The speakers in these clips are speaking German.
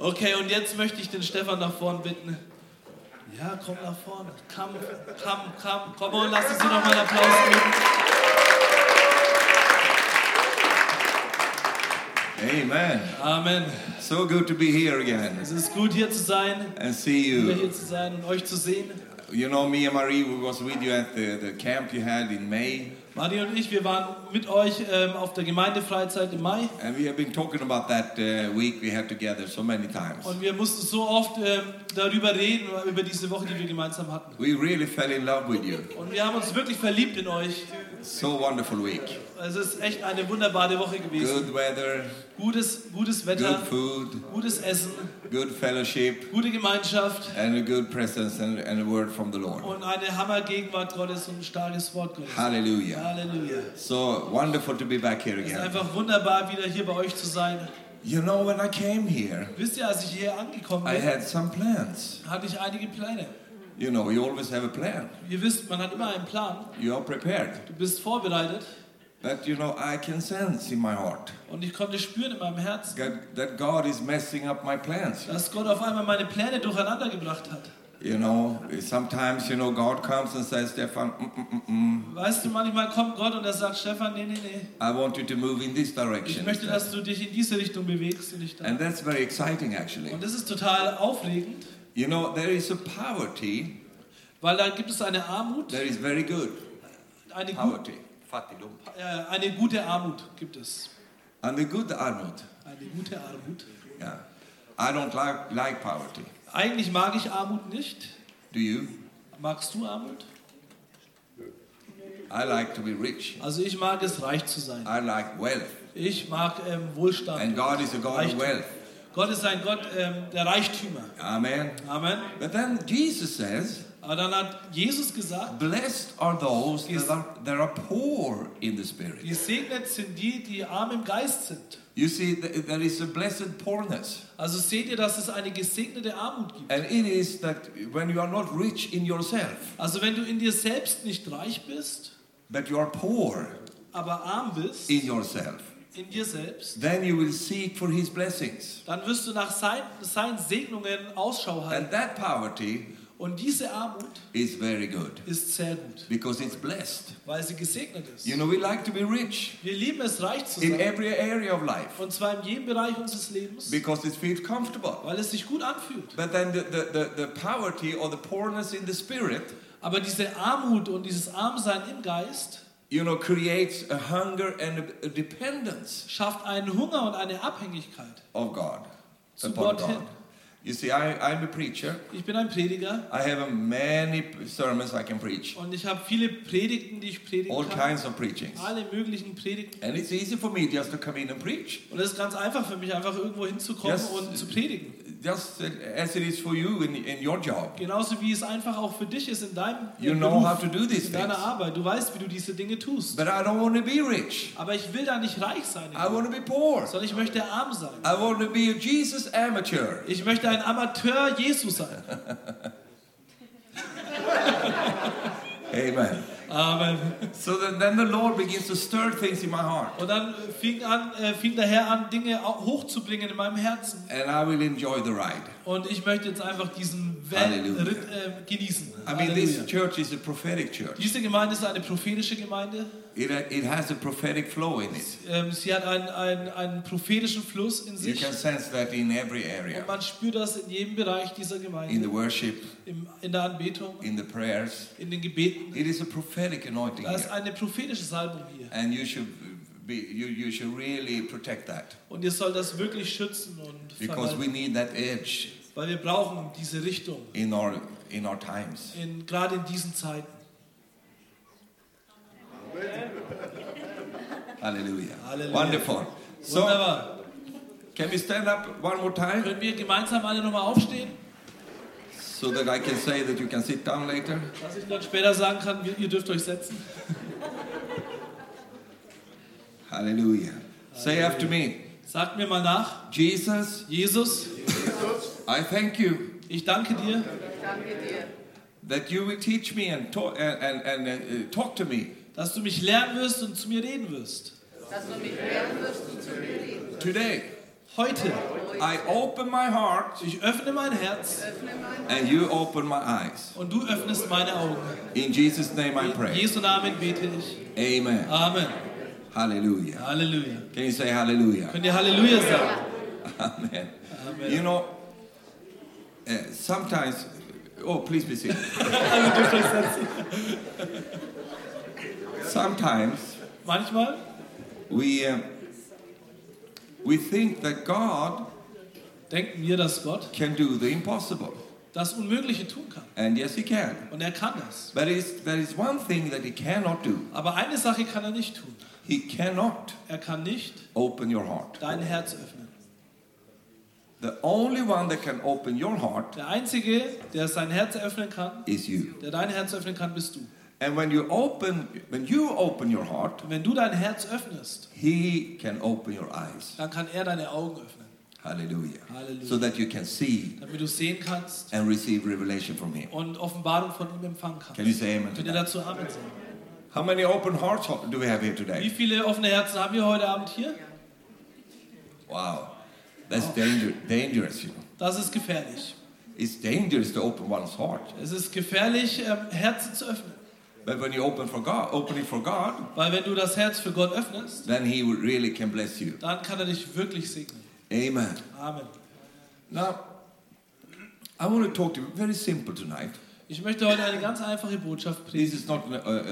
Okay, und jetzt möchte ich den Stefan nach vorn bitten. Ja, komm nach vorne. Komm und lass uns dir noch mal einen Applaus geben. Amen. Amen. So good to be here again Es ist gut, hier zu sein, and see wieder you. hier zu sein und euch zu sehen. You know, me and Marie, we was with you at the camp you had in May. Mari und ich, wir waren mit euch auf der Gemeindefreizeit im Mai. And we have been talking about that week we had together so many times. Und wir mussten so oft darüber reden, über diese Woche, die wir gemeinsam hatten. We really fell in love with you. Und wir haben uns wirklich verliebt in euch. So wonderful week. Es ist echt eine wunderbare Woche gewesen. Good weather, Gutes Wetter, good food, gutes Essen, good fellowship, gute Gemeinschaft and a good presence and a word from the Lord. und eine Hammergegenwart Gottes und ein starkes Wort Gottes. Hallelujah. Halleluja. So wonderful to be back here Es ist again. einfach wunderbar, wieder hier bei euch zu sein. You know, when I came here, Wisst ihr, als ich hier angekommen I bin, had some plans. hatte ich einige Pläne. You know, you always have a plan. Ihr wisst, man hat immer einen Plan. You are prepared. Du bist vorbereitet. But you know, I can sense in my heart Und ich konnte spüren in meinem Herzen, that God is messing up my plans. dass Gott auf einmal meine Pläne durcheinander gebracht hat. You know, sometimes, you know, God comes and says, Stefan, Weißt du, manchmal kommt Gott und er sagt, Stefan, nee. I want you to move in this Ich direction. möchte, dass du dich in diese Richtung bewegst und nicht da. And that's very exciting, actually. Und das ist total aufregend, You know, there is a poverty weil da gibt es eine Armut, that is very good. eine Poverty. Fattigdom. gute Armut gibt es. And the good armut. Eine gute Armut. Yeah. I don't like poverty. Eigentlich mag ich Armut nicht. Do you? Magst du Armut? I like to be rich. Also ich mag es, reich zu sein. I like wealth. Ich mag Wohlstand. And God is a God of Reichtum. wealth. Gott ist ein Gott der Reichtümer. Amen. Amen. But then Jesus says, Aber dann hat Jesus gesagt, blessed are those that are poor in the spirit. gesegnet sind die, die arm im Geist sind. You see, there is a blessed poorness. Also seht ihr, dass es eine gesegnete Armut gibt. And it is that when you are not rich in yourself, Also wenn du in dir selbst nicht reich bist, but you are poor aber arm bist, in yourself, in dir selbst, then you will seek for his blessings. dann wirst du nach seinen Segnungen Ausschau halten. And that poverty Und diese Armut is very good ist sehr gut, because it's blessed. weil sie gesegnet ist. You know, we like to be rich Wir lieben es, reich zu in sein. every area of life Und zwar in jedem Bereich unseres Lebens, because it feels comfortable. weil es sich gut anfühlt. But then the poverty or the poorness in the spirit, Aber diese Armut und dieses Armsein im Geist you know, creates a hunger and a dependence schafft einen Hunger und eine Abhängigkeit of God, zu upon Gott God. hin. You see, I'm a preacher. Ich bin ein Prediger I have many sermons I can preach, und ich habe viele Predigten, die ich predigen all kann. kinds of preachings. Alle möglichen Predigten. And it's easy for me just to come in and preach, Und es ist ganz einfach für mich, einfach irgendwo hinzukommen Yes. und zu predigen. just as it is for you in your job. Genauso wie es einfach auch für dich ist in deinem You know Beruf, how to do these in deiner things. Arbeit. Du weißt, wie du diese Dinge tust. But I don't want to be rich. Aber ich will da nicht reich sein, I want to be poor. sondern ich möchte arm sein. I want to be a Jesus amateur. Ich möchte ein Amateur Jesus sein. Amen. Amen. So then the Lord begins to stir things in my heart. Und dann fing der Herr an, Dinge hochzubringen in meinem Herzen. And I will enjoy the ride. Und ich möchte jetzt einfach diesen Halleluja. Ritt genießen. I mean, this Halleluja. church is a prophetic church. Diese Gemeinde ist eine prophetische Gemeinde. It has a prophetic flow in it. Sie hat einen prophetischen Fluss in You sich. can sense that in every Und area. man spürt das in jedem Bereich dieser In the Gemeinde. worship, In der Anbetung, in the prayers. in den Gebeten. It is a prophetic anointing Da ist here. eine prophetische Salbung hier. And you should really protect that. Und ihr sollt das wirklich schützen und Because we verwalten. need that edge Weil wir brauchen diese Richtung, in our times. gerade in diesen Zeiten. Hallelujah. Halleluja. Wonderful. So, Wunderbar. can we stand up one more time Können wir gemeinsam alle nochmal aufstehen, so that I can say that you can sit down later? dass ich dann später sagen kann, ihr dürft euch setzen. Hallelujah. Say after me, Sagt mir mal nach, Jesus, Jesus, I thank you ich danke dir, that you will teach me and talk to me dass du mich lernen wirst und zu mir reden wirst. today. Heute. I open my heart Ich öffne mein Herz and you open my eyes. und du öffnest meine Augen. In Jesus' name I In pray. Jesu Namen bete ich. Amen. Amen. Hallelujah. Halleluja. Can you say hallelujah? Könnt ihr Halleluja sagen? Amen. Amen. You know, sometimes, oh, please be seated. Also du kannst setzen. Sometimes Manchmal we think that God denken wir, dass Gott can do the impossible. das Unmögliche tun kann. And yes, he can. Und er kann das. But there is one thing that he cannot do. Aber eine Sache kann er nicht tun. He cannot Er kann nicht open your heart. dein Herz öffnen. The only one that can open your heart Der Einzige, der sein Herz öffnen kann, is you. der dein Herz öffnen kann, bist du. And when you open your heart, Und wenn du dein Herz öffnest, he can open your eyes. dann kann er deine Augen öffnen. Hallelujah. Hallelujah. So that you can see Damit du sehen kannst and receive revelation from him. und Offenbarung von ihm empfangen kannst. Can you say amen to Könnt ihr that? dazu Amen sagen? How many open hearts do we have here Wie today? viele offene Herzen haben wir heute Abend hier? Wow. That's dangerous, you know. Das ist gefährlich. It's dangerous to open one's heart. Es ist gefährlich, Herzen zu öffnen. But when you open it for God, Weil wenn du das Herz für Gott öffnest, then he really can bless you. dann kann er dich wirklich segnen. Amen. Amen. Now, I want to talk to you very simple tonight. Ich möchte heute eine ganz einfache Botschaft This predigen. is not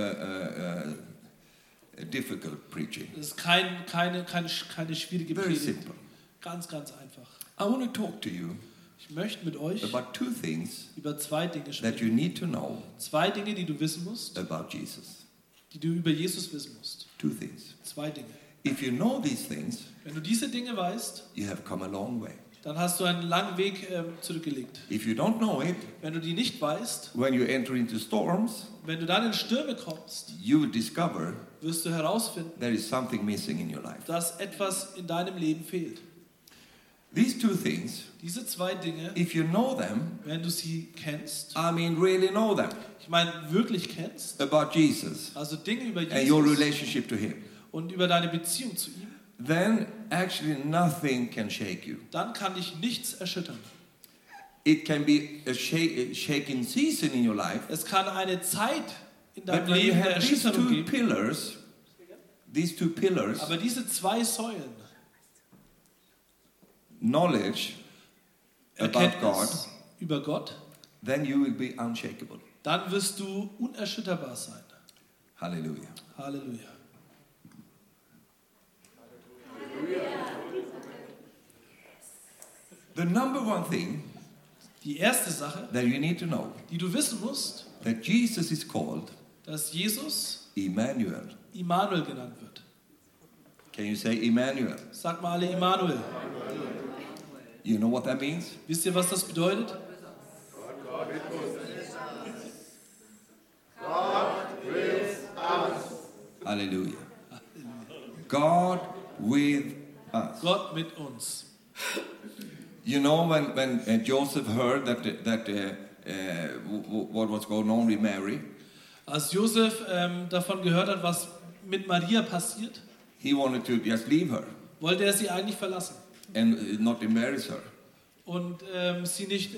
a difficult preaching. Das ist keine schwierige Very Predigt. simple. Ganz, ganz einfach. I want to talk to you Ich möchte mit euch about two things über zwei Dinge that sprechen. you need to know Zwei Dinge, die du wissen musst, about Jesus. die du über Jesus wissen musst. Two things. Zwei Dinge. If you know these things, Wenn du diese Dinge weißt, you have come a long way. dann hast du einen langen Weg zurückgelegt. If you don't know it, Wenn du die nicht weißt, when you enter into storms, wenn du dann in Stürme kommst, you will discover wirst du herausfinden, there is something missing in your life. dass etwas in deinem Leben fehlt. These two things, Diese zwei Dinge, if you know them, wenn du sie kennst, I mean really know them, ich meine wirklich kennst, about Jesus also Dinge über and your Jesus relationship to him, und über deine Beziehung zu ihm, then actually nothing can shake you. dann kann dich nichts erschüttern. It can be a shaking season in your life, Es kann eine Zeit in but deinem when you Leben der have these Erschütterung two geben, pillars, aber diese zwei Säulen, knowledge about God, Erkenntnis über Gott, then you will be unshakable. dann wirst du unerschütterbar sein. Hallelujah. Halleluja. The number one thing Die erste Sache, that you need to know, die du wissen musst, that Jesus is called dass Jesus Emmanuel. Immanuel genannt wird. Can you say Emmanuel? Sagt mal alle Immanuel. You know what that means? Wisst ihr, was das bedeutet? Hallelujah. God with us. Gott mit uns. You know when Joseph heard what was going on with Mary, Als Josef davon gehört hat, was mit Maria passiert, he wanted to just leave her wollte er sie eigentlich verlassen and not embarrass her. und sie nicht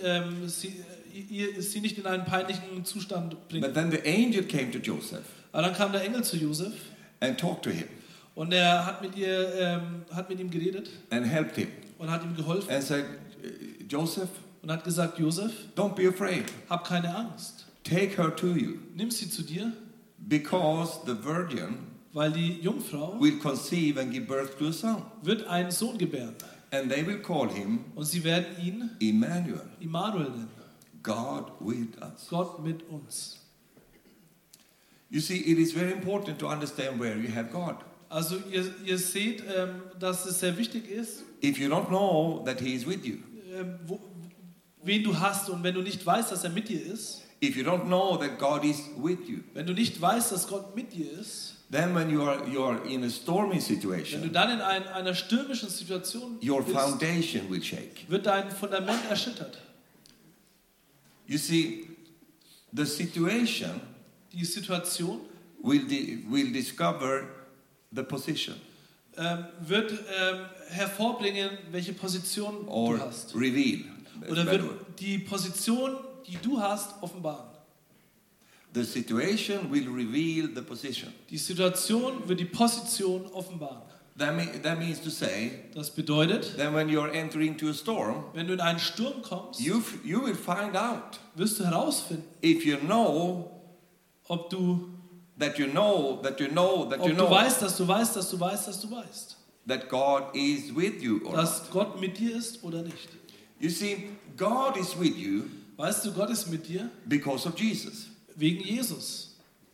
in einen peinlichen Zustand bringen. But then the angel came to Joseph Aber dann kam der Engel zu Josef and talked to him und er hat mit ihm geredet and helped him und hat ihm geholfen and said, Joseph, und hat gesagt, Josef, don't be afraid. hab keine Angst. Take her to you, Nimm sie zu dir, because the virgin weil die Jungfrau will conceive and give birth to a son, wird einen Sohn gebären and they will call him und sie werden ihn Emmanuel, Immanuel nennen. God with us. Gott mit uns. You see, it is very important to understand where you have God. Also ihr seht, dass es sehr wichtig ist, If you don't know that He is with you, wen du hast, und wenn du nicht weißt, dass er mit dir ist, if you don't know that God is with you, wenn du nicht weißt, dass Gott mit dir ist, then when you are in a stormy wenn du situation, dann in einer stürmischen Situation your bist, foundation will shake. wird dein Fundament erschüttert. You see, the situation Die Situation will discover the position. wird hervorbringen, welche Position or du hast. reveal. That's Oder a better wird word. die Position, die du hast, offenbaren. The situation will reveal the position. Die Situation wird die Position offenbaren. That means to say Das bedeutet, that when you're entering into a storm, wenn du in einen Sturm kommst, you will find out wirst du herausfinden, if you know ob du that you know that you know that you Ob du know weißt, dass du weißt, dass du weißt, dass du weißt, that God is with you or not. dass Gott mit dir ist oder nicht. You see, God is with you Weißt du, Gott ist mit dir because of Jesus. wegen Jesus.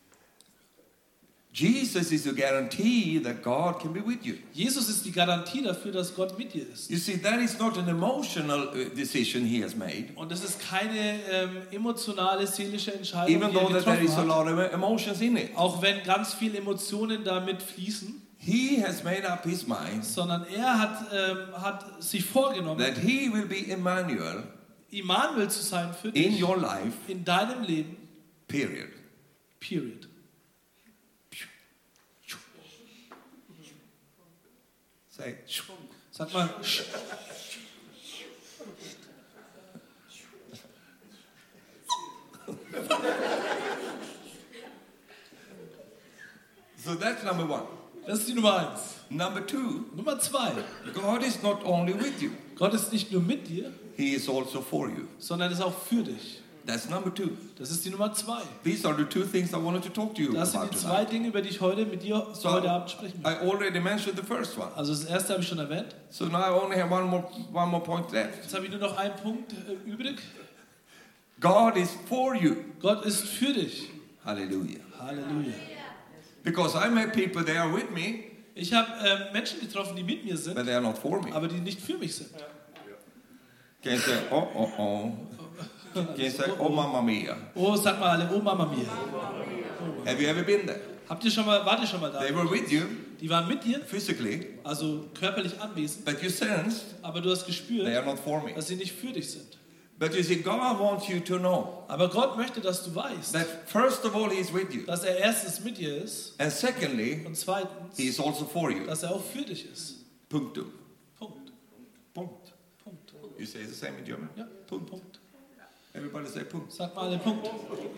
Jesus is a guarantee that God can be with you. Jesus ist die Garantie dafür, dass Gott mit dir ist. You see, that is not an emotional decision he has made, Und das ist keine emotionale, seelische Entscheidung, even die though er that there is a getroffen lot hat. of emotions in it. Auch wenn ganz viele Emotionen damit fließen, He has made up his mind sondern er hat sich vorgenommen, that he will be Emmanuel Immanuel zu sein für in dich, your life, in deinem Leben, period. period. Say, Sag mal, so that's number one. das ist die Nummer 1. Number two, Nummer 2. God is not only with you, Gott ist nicht nur mit dir, he is also for you. sondern ist auch für dich. That's number two. Das ist die Nummer 2. These are the two things I wanted to talk to you Das sind about die tonight. 2 Dinge, über die ich heute mit dir So, heute Abend sprechen I möchte. already mentioned the first one. Also das erste habe ich schon erwähnt. So now I only have one more point left. Jetzt habe ich nur noch einen Punkt übrig. God is for you. Gott ist für dich. Hallelujah. Halleluja. Because I met people, they are with me, Ich habe Menschen getroffen, die mit mir sind, but they are not for me. aber die nicht für mich sind. Can you say, oh, oh, oh? Can you say, oh, mamma mia? Oh, sag mal alle, oh Mama mia. Have you ever been there? Wart ihr schon mal da? They were with you Die waren mit dir, physically, also körperlich anwesend, but you sensed aber du hast they gespürt, are not for me. dass sie nicht für dich sind. But you see, God wants you to know Aber Gott möchte, dass du weißt, that first of all, He is with you, dass er erstens mit dir ist and secondly, und zweitens, He is also for you. dass er auch für dich ist. Punktum. Punkt. Punkt. Punkt. You say the same in German? Ja, Punkt. Punkt. Everybody say Punkt. Sag mal alle Punkt.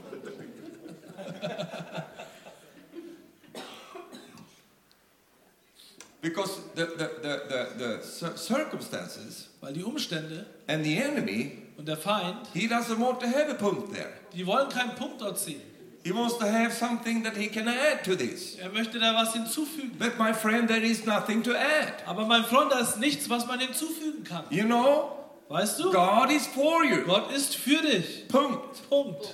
Because the circumstances Weil die Umstände and the enemy, und der Feind, he doesn't want to have a punkt there. die wollen keinen Punkt dort sehen. He wants to have something that he can add to this. Er möchte da was hinzufügen. But my friend, there is nothing to add. Aber mein Freund, da ist nichts, was man hinzufügen kann. You know, Weißt du? God is for you. Gott ist für dich. Punkt. Punkt.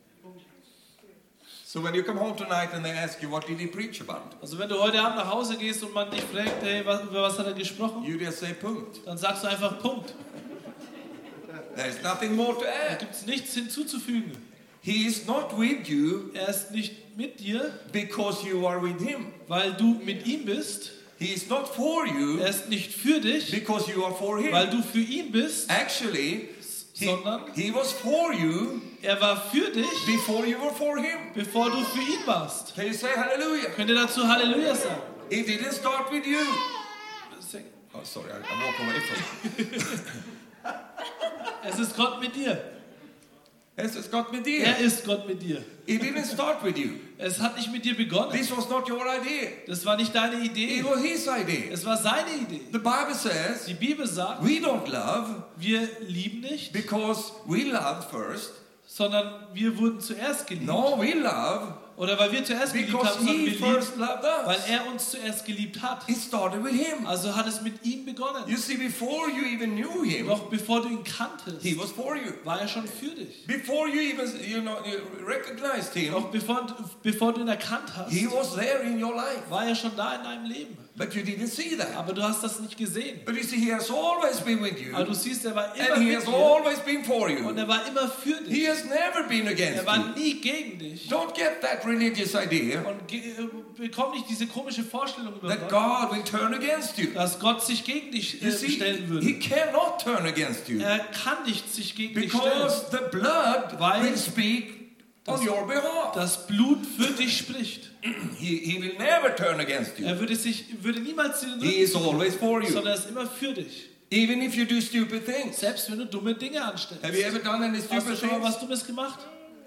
So when you come home tonight and they ask you, what did he preach about? Also wenn du heute Abend nach Hause gehst und man dich fragt, hey, über was hat er gesprochen? You just say Punkt. Dann sagst du einfach Punkt. There's nothing more to Da add. gibt es nichts hinzuzufügen. He is not with you Er ist nicht mit dir, because you are with him. weil du mit ihm bist. He is not for you Er ist nicht für dich, because you are for him. weil du für ihn bist, Actually, sondern he was for you er war für dich, before you were for him. bevor du für ihn warst. Can you say hallelujah? Könnt ihr dazu Halleluja sagen? He didn't start with you. Oh, sorry, I'm walking away from Es ist Gott mit dir. it. It's got me Er there. ist Gott mit dir. He didn't start with you. Es hat nicht mit dir begonnen. This was not your idea. Das war nicht deine It Idee. was his idea. Es war seine Idee. The Bible says Die Bibel sagt, we don't love wir lieben nicht, because we loved first. sondern wir wurden zuerst geliebt. No, we love Oder weil wir zuerst geliebt because haben, sondern he wir lieben, first loved weil us. er uns zuerst geliebt hat. It started with him. Also hat es mit ihm begonnen. You see, before you even knew him, Doch bevor du ihn kanntest, he was for you. war er schon für dich. Before you even, you recognized him, Doch bevor du ihn erkannt hast, he was there in your life. war er schon da in deinem Leben. But you didn't see that. Aber du hast das nicht gesehen. But you see, he has always been with you. Aber du siehst, er war immer And he mit has dir always been for und you. er war immer für He dich. has never been Er against war you. nie gegen dich. Don't get that religious idea Und bekomm nicht diese komische Vorstellung über that Gott, God will turn against you. dass Gott sich gegen dich You see, stellen he würde. cannot turn against you Er kann nicht sich gegen dich stellen. because the blood Weil- will speak on your behalf. das Blut für dich spricht. He will never turn against you. Er würde niemals den He is always for you. sondern er ist immer für dich. Even if you do stupid things. Selbst wenn du dumme Dinge anstellst. Have you ever done any Hast du stupid schon mal things? was Dummes gemacht?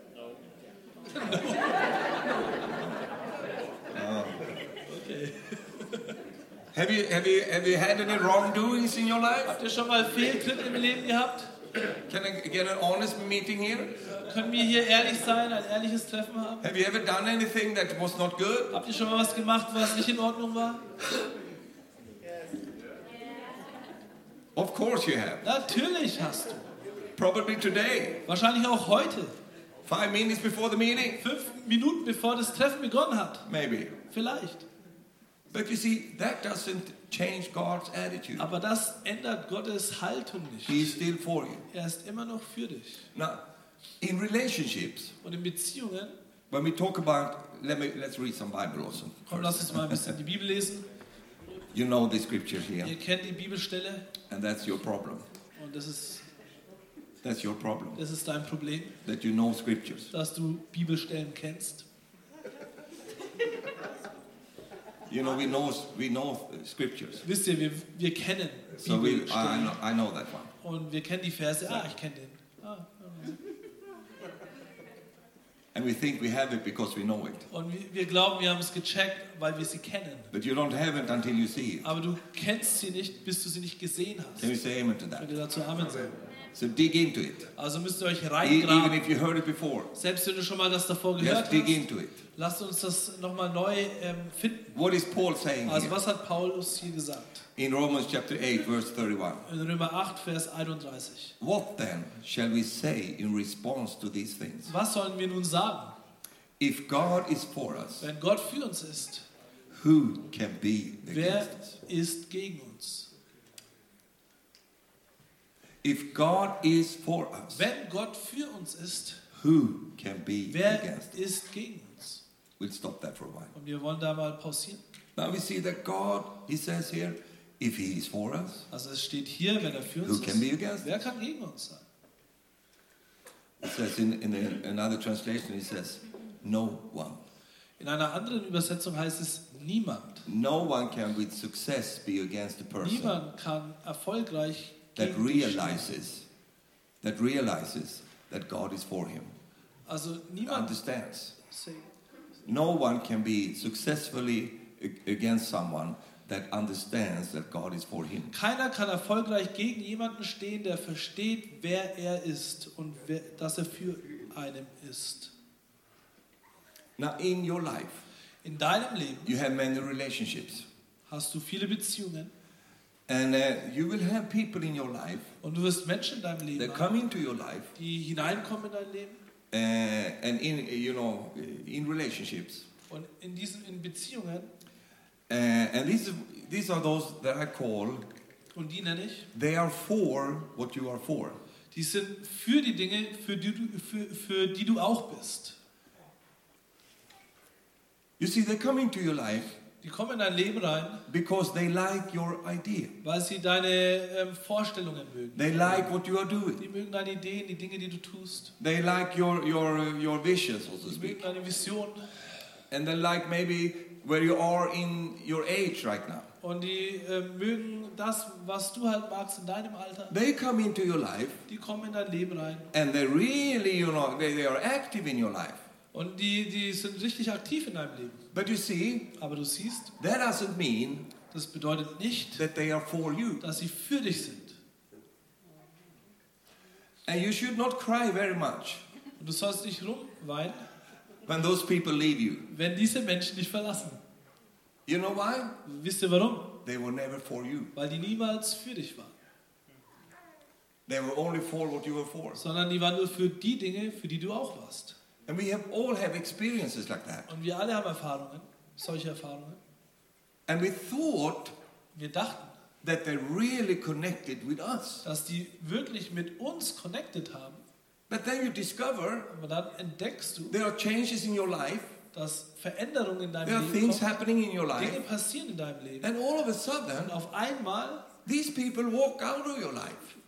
Okay. Have you had any wrongdoings in your life? Habt ihr schon mal Fehltritte im Leben gehabt? Can I get an honest meeting here? Können wir hier ehrlich sein, ein ehrliches Treffen haben? Have you ever done anything that was not good? Habt ihr schon mal was gemacht, was nicht in Ordnung war? Of course you have. Natürlich hast du. Probably today. Wahrscheinlich auch heute. 5 minutes before the meeting? 5 Minuten bevor das Treffen begonnen hat. Maybe. Vielleicht. But you see, that doesn't change God's attitude. Aber das ändert Gottes Haltung nicht. He is still for you. Er ist immer noch für dich. Now, in relationships, Und in Beziehungen, when we talk about, let's read some Bible also. komm, lass uns mal ein bisschen die Bibel lesen. You know the scriptures here, Ihr kennt die Bibelstelle and that's your problem. und das ist dein Problem, That you know scriptures. dass du Bibelstellen kennst. You know, we know scriptures. Wisst ihr, wir kennen So Bibelstellen I know that one. und wir kennen die Verse. Ich kenne den. And we think we have it because we know it. Und wir glauben, wir haben es gecheckt, weil wir sie kennen. But you don't have it until you see it. Aber du kennst sie nicht, bis du sie nicht gesehen hast. Can you say amen to Könnt that? ihr dazu Amen sagen? So dig into it. Also müsst ihr euch Even reingraben. if you heard it before. Selbst wenn du schon mal das davor Just gehört dig hast, into it. lasst uns das nochmal neu finden. What is Paul saying Also here? was hat Paulus hier gesagt? In Romans chapter 8, verse 31. In Römer 8, Vers 31. What then shall we say in response to these things? Was sollen wir nun sagen? If God is for us, Wenn Gott für uns ist, who can be wer against us? ist gegen uns? If God is for us, Wenn Gott für uns ist, who can be wer against us? ist gegen uns? We'll stop that for a while. Und wir wollen da mal pausieren. Now we see that God, he says here, if he is for us, Also es steht hier, wenn er für who uns can be ist, against wer us? kann gegen uns sein? It says in another translation, it says, no one. In einer anderen Übersetzung heißt es niemand. No one can with success be against a person Niemand kann erfolgreich that gegen dich stehen. realizes that God is for him. Also niemand. Understands. No one can be successfully against someone that understands that God is for him. Keiner kann erfolgreich gegen jemanden stehen, der versteht, wer er ist und dass er für einen ist. Now in your life, In deinem Leben you have many relationships. hast du viele Beziehungen And you will have people in your life und du wirst Menschen in deinem that Leben come haben, into your life die hineinkommen in dein Leben. and in relationships. Und in Beziehungen, And these are those that I call, und die nenne ich, they are for what you are for. die sind für die Dinge, für die du auch bist. You see, they come into your life Die kommen in dein Leben rein, because they like your idea. weil sie deine Vorstellungen mögen. They like what you are doing. Die mögen deine Ideen, die Dinge, die du tust. They like your vision, so to Die speak. mögen deine Vision. And they like maybe where you are in your age right now. Und die mögen das, was du halt magst in deinem Alter. They come into your life Die kommen in dein Leben rein. and they really, they are active in your life. Und die sind richtig aktiv in deinem Leben. But you see, Aber du siehst, that doesn't mean das bedeutet nicht, that they are for you. dass sie für dich sind. And you should not cry very much Und du sollst nicht rumweinen, when those people leave you. wenn diese Menschen dich verlassen. You know why? Wisst ihr warum? They were never for you. Weil die niemals für dich waren. They were only for what you were for. Sondern die waren nur für die Dinge, für die du auch warst. And we all have experiences like that. Und wir alle haben Erfahrungen, solche Erfahrungen. And we thought Wir dachten, that they really connected with us. dass die wirklich mit uns connected haben. But then you discover Aber dann entdeckst du, there are changes in your life. dass Veränderungen in There deinem are Leben things kommen, happening in your Dinge life. passieren in deinem Leben. And all of a Und sudden, auf einmal these people walk out of your life.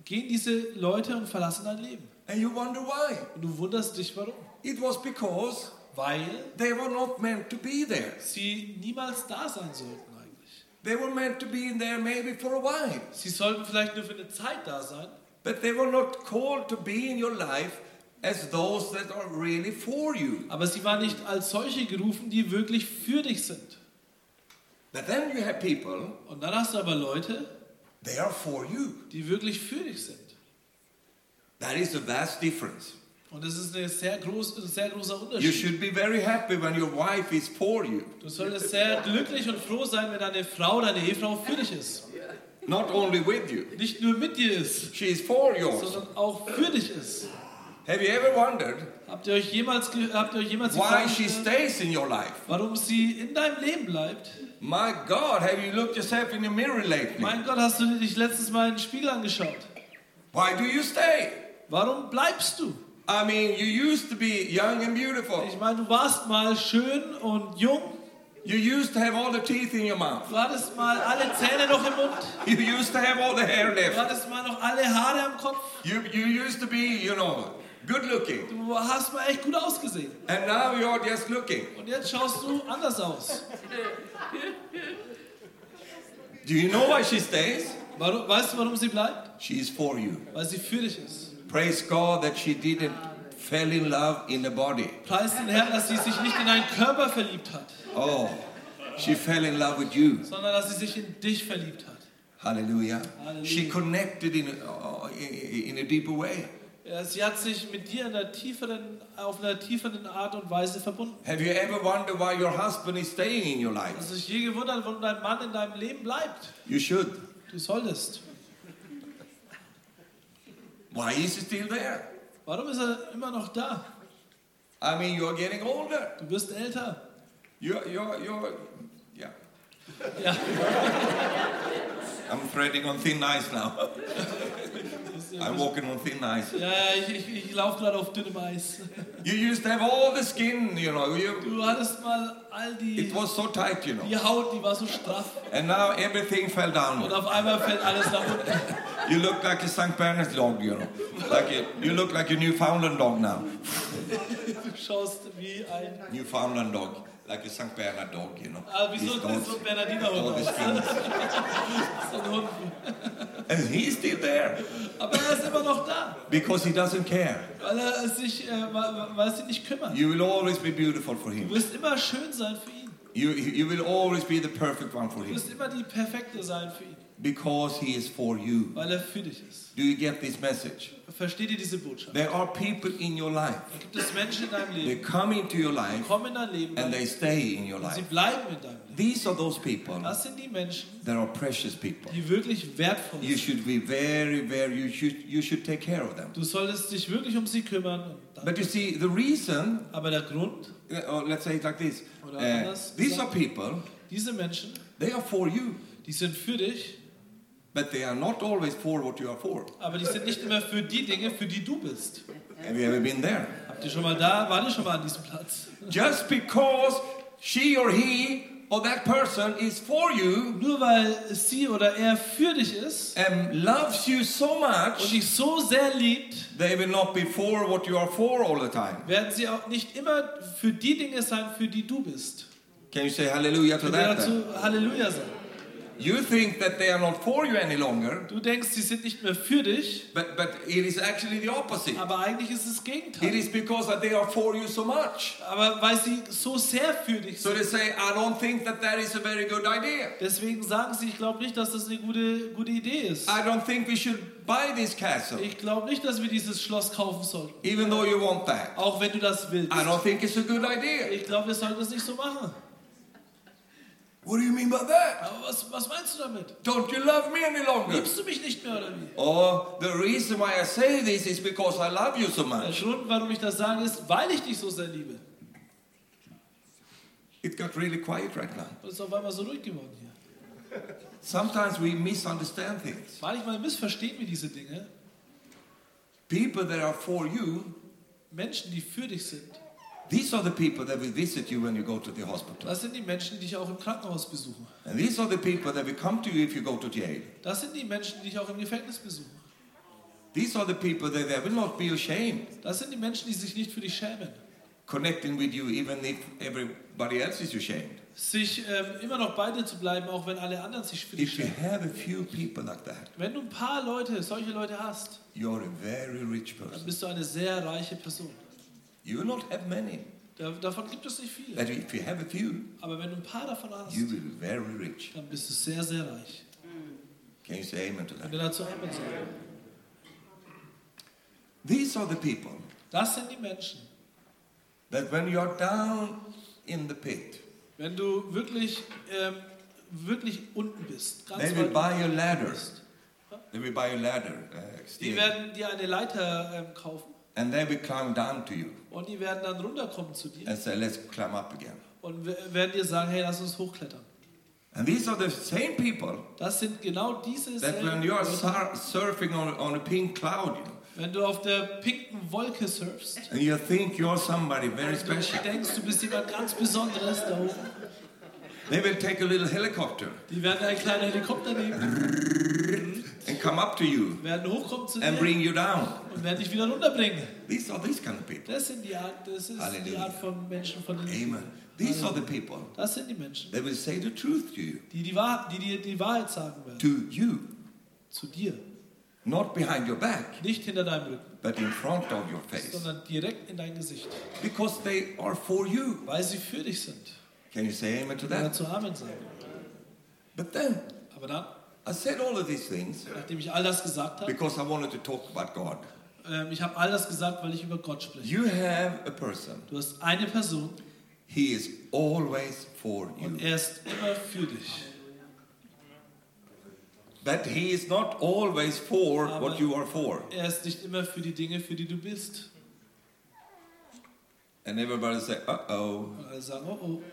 gehen diese Leute und verlassen dein Leben. And you wonder why. Und du wunderst dich, warum. It was because Weil they were not meant to be there. sie niemals da sein sollten eigentlich. They were meant to be in there maybe for a while. Sie sollten vielleicht nur für eine Zeit da sein, But they were not called to be in your life as those that are really for you. aber sie waren nicht als solche gerufen, die wirklich für dich sind. But then you have people, Und dann hast du aber Leute, they are for you. die wirklich für dich sind. That is a vast difference. Und das ist ein sehr großer You Unterschied. should be very happy when your wife is for you. Du solltest sehr glücklich und froh sein, wenn deine Frau, deine Ehefrau für dich ist. Not only with you. Nicht nur mit dir ist, She is for yours. sondern auch für dich ist. Have you ever wondered Habt ihr euch jemals die why Frage she gestellt, stays in your life? warum sie in deinem Leben bleibt? My God, have you looked yourself in the mirror lately? Mein Gott, hast du dich letztes Mal in den Spiegel angeschaut? Why do you stay? Warum bleibst du? I mean, you used to be young and beautiful. Ich meine, du warst mal schön und jung. You used to have all the teeth in your mouth. Du hattest mal alle Zähne noch im Mund. You used to have all the hair Du left. hattest mal noch alle Haare am Kopf. You used to be, good looking. Du hast mal echt gut ausgesehen. And now you're just looking. Und jetzt schaust du anders aus. Do you know why she stays? Weißt du, warum sie bleibt? She is for you. Weil sie für dich ist. Praise God that she didn't fell in love in the body. Preis den Herrn, dass sie sich nicht in deinen Körper verliebt hat, Oh, she fell in love with you. sondern dass sie sich in dich verliebt hat. Hallelujah. Hallelujah. She connected in a deeper way. Ja, sie hat sich mit dir auf einer tieferen Art und Weise verbunden. Have you ever wondered why your husband is staying in your life? Hast du dich je gewundert, warum dein Mann in deinem Leben bleibt? You should. Du solltest. Why is he still there? Warum ist er immer noch da? I mean, you're getting older. Du bist älter. Yeah. Ja. I'm treading on thin ice now. I'm walking on thin ice. Ja, ich laufe gerade auf dünnem Eis. You used to have all the skin, Du hattest mal all It was so tight, die Haut, die war so straff. And now everything fell Und down. auf einmal fällt alles nach unten. You look like a St. Bernard dog, you look like a Newfoundland dog now. Du schaust wie ein... Newfoundland dog, like a St. Bernard dog, Wie so ein Bernardiner all Hund the aus. skins. So ein Hund. And he's still there Aber er ist immer noch da, because he doesn't care. weil es sich nicht kümmert. You will always be beautiful for Du him. wirst immer schön sein für ihn. You will always be the perfect one for Du him wirst immer die Perfekte sein für ihn, because he is for you. weil er für dich ist. Do you get this message? Versteht ihr diese Botschaft? There are people in your life. Da gibt es Menschen in deinem They Leben, come into your die life kommen in dein Leben and they stay in your und sie life. bleiben in deinem Leben. These are those people Das sind die Menschen, that are precious people. die wirklich wertvoll You sind. should be you should take care of them. Du solltest dich wirklich um sie kümmern. Und dann, But you see, the reason, aber der Grund, let's say it like this, Oder anders these are gesagt. people, diese Menschen, they are for you, die sind für dich, but they are not always for what you are for. aber die sind nicht immer für die Dinge, für die du bist. Have you ever been there? Habt ihr schon mal da? Wart ihr schon mal an diesem Platz? Just because she or he or that person is for you Nur weil sie oder er für dich ist and loves you so und much, dich so sehr liebt, they will not be for what you are for all the time. werden sie auch nicht immer für die Dinge sein, für die du bist. Can you say hallelujah to Könnt ihr that? dazu Then? Halleluja sagen? You think that they are not for you any longer, Du denkst, sie sind nicht mehr für dich, but it is actually the opposite. aber eigentlich ist es das It Gegenteil. is because that they are for you so much. Aber weil sie so sehr für dich So sind. they say, I don't think that is a very good idea. Deswegen sagen sie, ich glaube nicht, dass das eine gute Idee ist. I don't think we should buy this castle, Ich glaube nicht, dass wir dieses Schloss kaufen sollten. even though you want that. Auch wenn du das willst. I don't think it's a good idea. Ich glaube, wir sollten das nicht so machen. What do you mean by that? Aber was meinst du damit? Don't you love me any longer? Liebst du mich nicht mehr oder wie? Oh, the reason why I say this is because I love you so Der much. Grund, warum ich das sage, ist, weil ich dich so sehr liebe. It got really quiet right now. Und es ist auf einmal so ruhig geworden hier. Sometimes we misunderstand things. Manchmal missverstehen wir diese Dinge. People that are for you, Menschen, die für dich sind. these are the people that will visit you when you go to the hospital. Das sind die Menschen, die dich auch im Krankenhaus besuchen. And these are the people that will come to you if you go to jail. Das sind die Menschen, die dich auch im Gefängnis besuchen. These are the people that they will not be ashamed. Das sind die Menschen, die sich nicht für dich schämen. Connecting with you even if everybody else is ashamed. Sich immer noch bei dir zu bleiben, auch wenn alle anderen sich für dich If you schämen. have a few people like that, Wenn du ein paar Leute, solche Leute hast, you're a very rich dann person. bist du eine sehr reiche Person. You will not have many, Davon gibt es nicht viele. but if you have a few, Aber wenn du ein paar davon hast, you will be very rich. dann bist du sehr, sehr reich. Can you say amen to Wenn that? wir dazu Amen sagen. These are the people Das sind die Menschen. that when you are down in the pit, Wenn du wirklich unten bist, ganz they will weit buy unten you a ladder. bist, They will buy a ladder, die steel, werden dir eine Leiter kaufen and they will climb down to you und die werden dann runterkommen zu dir and say, let's climb up again. und werden dir sagen, hey, lass uns hochklettern. And these are the same people Das sind genau diese that when selben you are Leute. surfing on a pink cloud, Wenn du auf der pinken Wolke surfst and you think you're somebody very und du special, denkst, du bist jemand ganz Besonderes da oben, they will take a little helicopter die werden einen kleinen Helikopter nehmen, and come up to you werden hochkommen zu and dir bring you down. und werden dich wieder runterbringen. These are these kind of people. Das ist die Halleluja. Art von Menschen, von denen ich Amen. These are the people Das sind die Menschen, that will say the truth to you, die dir die Wahrheit sagen werden. to you, Zu dir. not behind your back, Nicht hinter deinem Rücken, but in front of your face, sondern direkt in dein Gesicht. because they are for you. Weil sie für dich sind. Can you say amen to Oder that? zu Amen sagen. But then Aber dann, I said all of these things nachdem ich all das gesagt habe, because I wanted to talk about God. ich habe all das gesagt, weil ich über Gott spreche. You have a person. Du hast eine Person He is always for und you. er ist immer für dich. But he is not always for what you are for. Er ist nicht immer für die Dinge, für die du bist. And everybody say, uh-oh. Und alle sagen, oh oh.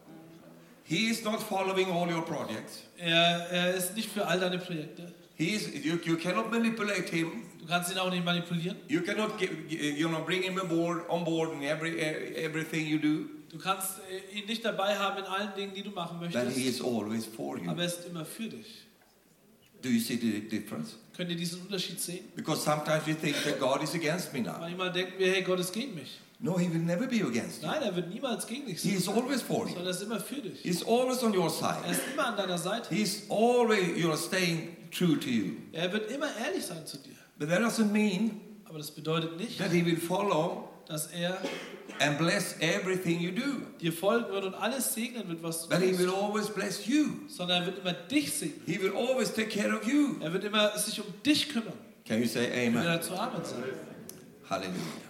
He is not following all your projects. Er ist nicht für all deine Projekte. You cannot manipulate him. Du kannst ihn auch nicht manipulieren. You cannot bring him on board in everything you do. Du kannst ihn nicht dabei haben in allen Dingen, die du machen But möchtest. he is always for you. Aber er ist immer für dich. Do you see the difference? Könnt ihr diesen Unterschied sehen? Because sometimes we think that God is against me now. Manchmal denken wir, hey, Gott ist gegen mich. No, he will never be against you. Nein, er wird niemals gegen dich He sein, is always for you. sondern er ist immer für dich. He's always on your Er side. ist immer an deiner Seite. He's always, staying true to you. Er wird immer ehrlich sein zu dir. But that doesn't mean Aber das bedeutet nicht, that he will follow dass er and bless everything you do. dir folgen wird und alles segnen wird, was du But he will tust. always bless you. Sondern er wird immer dich segnen. He will always take care of you. Er wird immer sich um dich kümmern. Can you say Wenn amen? er zu Amen sagt. Hallelujah.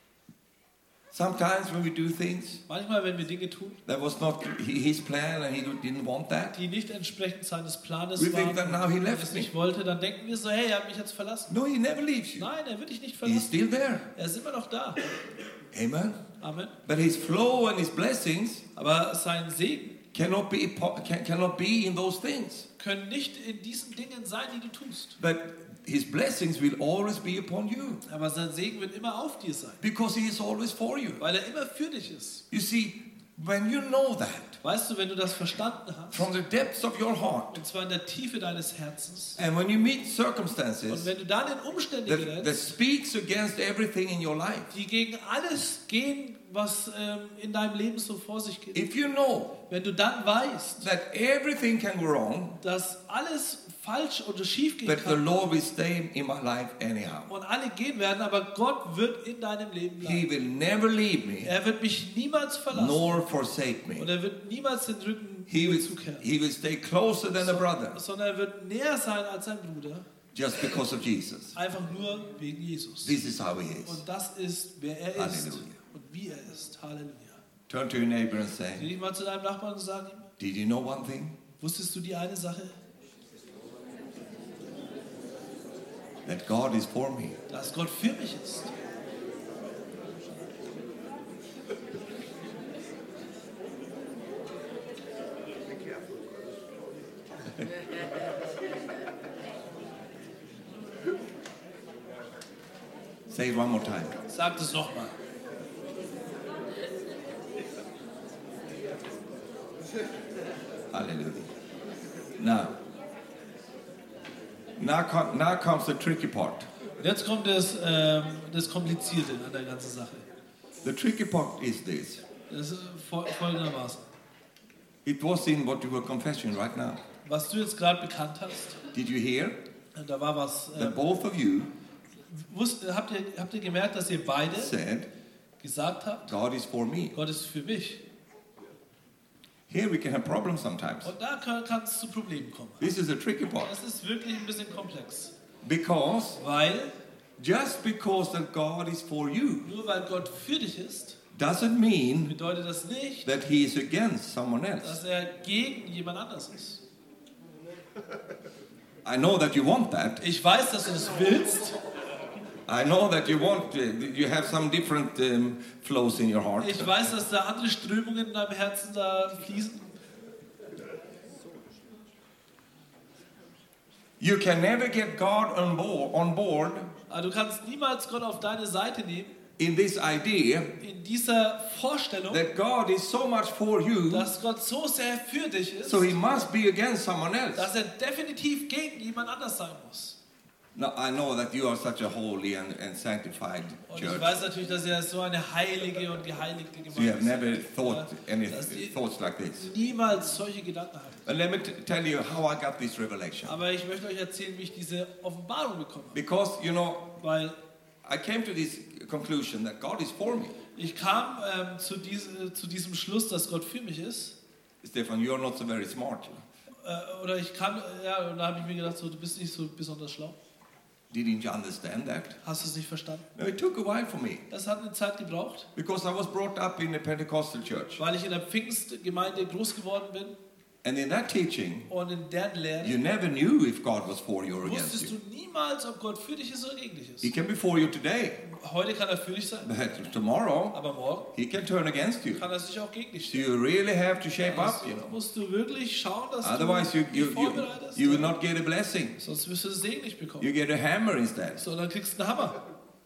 Sometimes when we do things Manchmal, wenn wir Dinge tun, that was not his plan and he didn't want that, die nicht entsprechend seines Planes we think waren, that now he und er left es me. nicht wollte, dann denken wir so, hey, er hat mich jetzt verlassen. No, he never leaves you. Nein, er wird dich nicht He's verlassen. still there. Er ist immer noch da. Amen. Amen. But his flow and his blessings Aber sein Segen cannot be in those things. können nicht in diesen Dingen sein, die du tust. But his blessings will always be upon you Aber sein Segen wird immer auf dir sein, because he is always for you. weil er immer für dich ist. You see, when you know that Weißt du, wenn du das verstanden hast, from the depths of your heart, und zwar in der Tiefe deines Herzens, and when you meet und circumstances wenn du dann in Umstände that gerätst, speaks against everything in your life, die gegen alles gehen, was in deinem Leben so vor sich geht, if you know wenn du dann weißt, that everything can go wrong, dass alles falsch oder schief gehen but the kann Lord will stay in my life anyhow. und alle gehen werden, aber Gott wird in deinem Leben He bleiben. will never leave me Er wird mich niemals verlassen nor forsake und me. er wird niemals den Rücken He mir will, zukehren, he will stay closer than a brother sondern er wird näher sein als sein Bruder, just because of Jesus. einfach nur wegen Jesus. This is how he is. Und das ist, wer er ist Halleluja. und wie er ist. Halleluja. Turn to your neighbor and Geh say, dich mal zu deinem Nachbarn und sag ihm, did you know one thing? wusstest du die eine Sache? That God is for me. Dass Gott für mich ist. Say it one more time. Sag das nochmal. Hallelujah. Now comes the tricky part. Jetzt kommt das Komplizierte an der ganzen Sache. The tricky part is this. Das ist folgendermaßen. It was in what you were confessing right now. Was du jetzt gerade bekannt hast, Did you hear da war was. that both of you Habt ihr gemerkt, dass ihr beide said, gesagt habt, God is for me? Gott ist für mich? Here we can have problems sometimes. Und da kann es zu Problemen kommen. This is a tricky part. Das ist wirklich ein bisschen komplex. Because Weil, just because that God is for you nur weil Gott für dich ist, doesn't mean bedeutet das nicht, that he is against someone else. dass er gegen jemand anders ist. I know that you want that. Ich weiß, dass du das willst. I know that you want, you have some different flows in your heart. Ich weiß, dass da andere Strömungen in deinem Herzen da fließen. You can never get God on board Aber du kannst niemals Gott auf deine Seite nehmen, in this idea in dieser Vorstellung, that God is so much for you, dass Gott so sehr für dich ist, so he must be against someone else. dass er definitiv gegen jemand anders sein muss. Now, I know that you are such a holy and sanctified Und church. ich weiß natürlich, dass ihr so eine heilige und geheiligte So you have Gemeinde never seid. thought any dass ihr thoughts like this. niemals solche Gedanken habt. And let me tell you how I got this revelation. Aber ich möchte euch erzählen, wie ich diese Offenbarung bekommen habe. Because, you know, Weil I came to this conclusion that God is for me. ich kam zu diesem Schluss, dass Gott für mich ist. Stefan, you're not so very smart. Oder ich kam, und da habe ich mir gedacht, so, du bist nicht so besonders schlau. Didn't you understand that? Hast du es nicht verstanden? No, it took a while for me. Das hat eine Zeit gebraucht, Because I was brought up in a Pentecostal church. weil ich in der Pfingstgemeinde groß geworden bin. And in that teaching, Und in deren Lehre you never knew if God was for you or against wusstest you. du niemals, ob Gott für dich ist oder gegen dich He ist. can be for you today, Heute kann er für dich sein, but tomorrow aber morgen he can turn against you. kann er sich auch gegen dich So stellen. you really have to shape up, Also you know. musst du wirklich schauen, dass Otherwise du dich you vorbereitest. will not get a blessing. Sonst wirst du den Segen nicht bekommen. You get a hammer instead. Sondern kriegst einen Hammer.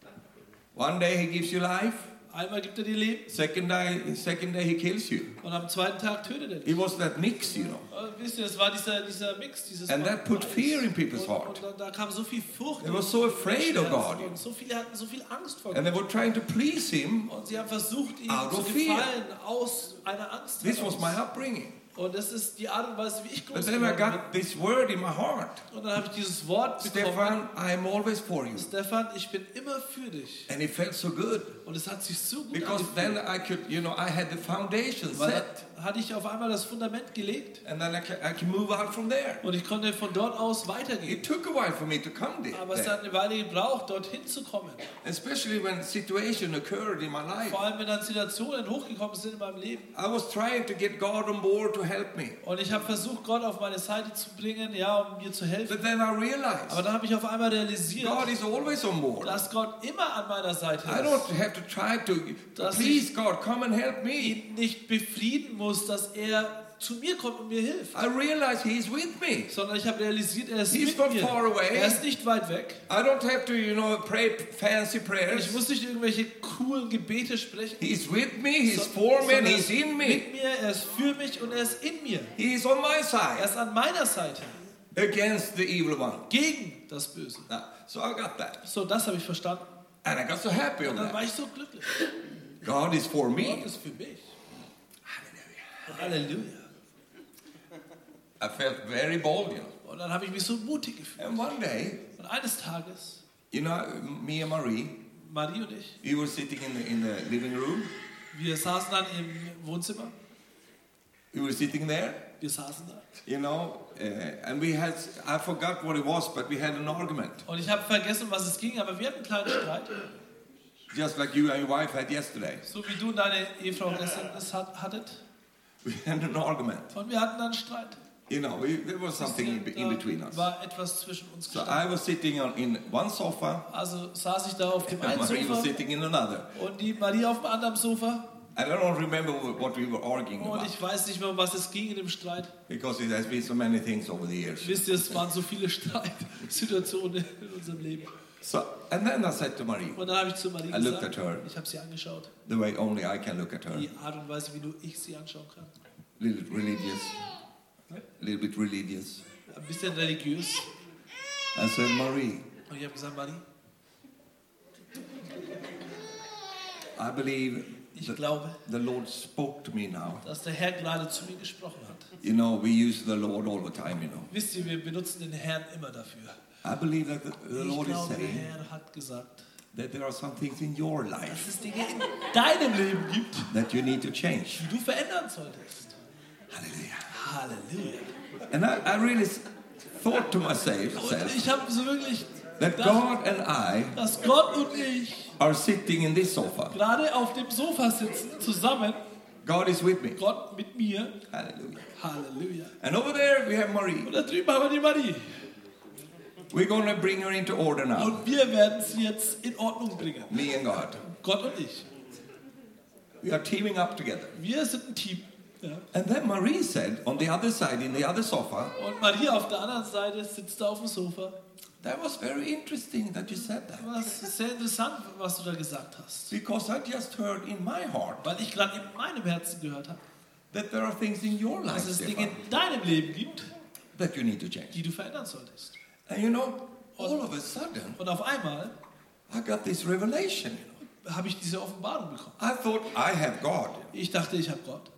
One day he gives you life, Einmal gibt er dir Leben second day he kills you. und am zweiten Tag tötet er dich. It was that mix, you know. Wisst ihr, das war dieser Mix, dieses And that put fear in people's und, heart. und da kam so viel Furcht. They were so afraid of God. Und so viele hatten so viel Angst vor And they Gott. were trying to please him. Und sie haben versucht, ihm Out zu of fear. gefallen aus einer Angst This was heraus. my upbringing. Und das ist die Art und Weise, wie ich But groß then I geworden got this word in my heart. bin. Und dann habe ich dieses Wort bekommen. Stefan, I'm always for you. Stefan, ich bin immer für dich. And it felt so good. Und es hat sich so gut Because then angefühlt. I could, you know, I had the foundation Weil set. dann hatte ich auf einmal das Fundament gelegt. And then I can move out from there. Und ich konnte von dort aus weitergehen. It took a while for me to come Aber es there. hat eine Weile gebraucht, dorthin zu kommen. Especially when situation occurred in my life. Vor allem, wenn dann Situationen hochgekommen sind in meinem Leben. I was trying to get God on board to help me. Und ich habe versucht, Gott auf meine Seite zu bringen, ja, um mir zu helfen. But then I realized Aber dann habe ich auf einmal realisiert, God is always on board. dass Gott immer an meiner Seite I ist. don't have to try to Dass please God, come and help me. Ihn nicht befrieden muss, dass er zu mir kommt und mir hilft. I realize He's with me. Sondern ich habe realisiert, er ist He's mit not mir. far away. Er ist nicht weit weg. I don't have to, you know, pray fancy Ich prayers. muss nicht irgendwelche coolen Gebete sprechen. He's with me, He's for me, and Sondern er He's ist in me. mit mir, er ist für mich und er ist in mir. He is on my Er side ist an meiner Seite. against the evil one. Gegen das Böse. Now, so I got that. So, das habe ich verstanden. And I got so happy on Und dann that. war ich so glücklich. God is for Gott me. ist für mich. Halleluja. I felt very bold, you know. Und dann habe ich mich so mutig gefühlt. And one day, Und eines Tages, you know, me and Marie, Marie und ich, we were sitting in the living room. wir saßen dann im Wohnzimmer. We were sitting there, Wir saßen da. you know, and we had, I forgot what it was, but we had an argument. Und ich habe vergessen, um was es ging, aber wir hatten einen kleinen Streit. Just like you and your wife had yesterday. So wie du und deine Ehefrau gestern es hattet. We had an argument. Und wir hatten dann einen Streit. You know, there was something in between us. War etwas zwischen uns So gestanden. I was sitting in one sofa, Also saß ich da auf dem einen and Marie was Sofa sitting in another. und die Marie auf dem anderen Sofa. And I don't remember what we were arguing Und about, ich weiß nicht mehr, um was es ging in dem Streit. because it has been so many things over the years. Wisst ihr, es waren so viele Streitsituationen in unserem Leben. So, and then I said to Marie, Und dann habe ich zu Marie I looked gesagt, at her. ich habe sie angeschaut, the way only I can look at her, die Art und Weise, wie nur ich sie anschauen kann. little bit religious. Ein bisschen religiös. I said, Marie, Und ich habe gesagt, Marie, I believe Ich glaube, the Lord spoke to me now. dass der Herr gerade zu mir gesprochen hat. You know, we use the Lord all the time, you know. Wisst ihr, wir benutzen den Herrn immer dafür. I believe that the Ich Lord is glaube, der saying Herr hat gesagt, that there are some things in your dass life es Dinge in deinem Leben gibt, that you need to change. die du verändern solltest. Hallelujah. Halleluja. And I really thought to myself Und ich habe so wirklich that gedacht, God and I dass Gott und ich are sitting in this sofa. gerade auf dem Sofa sitzen, zusammen, God is with me. Gott mit mir. Hallelujah. Halleluja. And over there we have Marie. Und da drüben haben wir die Marie. We're going to bring her into order now. Und wir werden sie jetzt in Ordnung bringen. Me and God. Gott und ich. We are teaming up together. Wir sind ein Team. Ja. And then Marie said, on the other side, in the other sofa, Und Maria auf der anderen Seite sitzt da auf dem Sofa. that was very interesting that you said that. Das ist sehr interessant, was du da gesagt hast. Because I just heard in my heart Weil ich gerade in meinem Herzen gehört habe, that there are things in your life, dass es Dinge Stefan, in deinem Leben gibt, that you need to change. die du verändern solltest. And you know, all of a sudden, Und auf einmal I got this revelation. habe ich diese Offenbarung bekommen. I thought I have God. Ich dachte, ich habe Gott.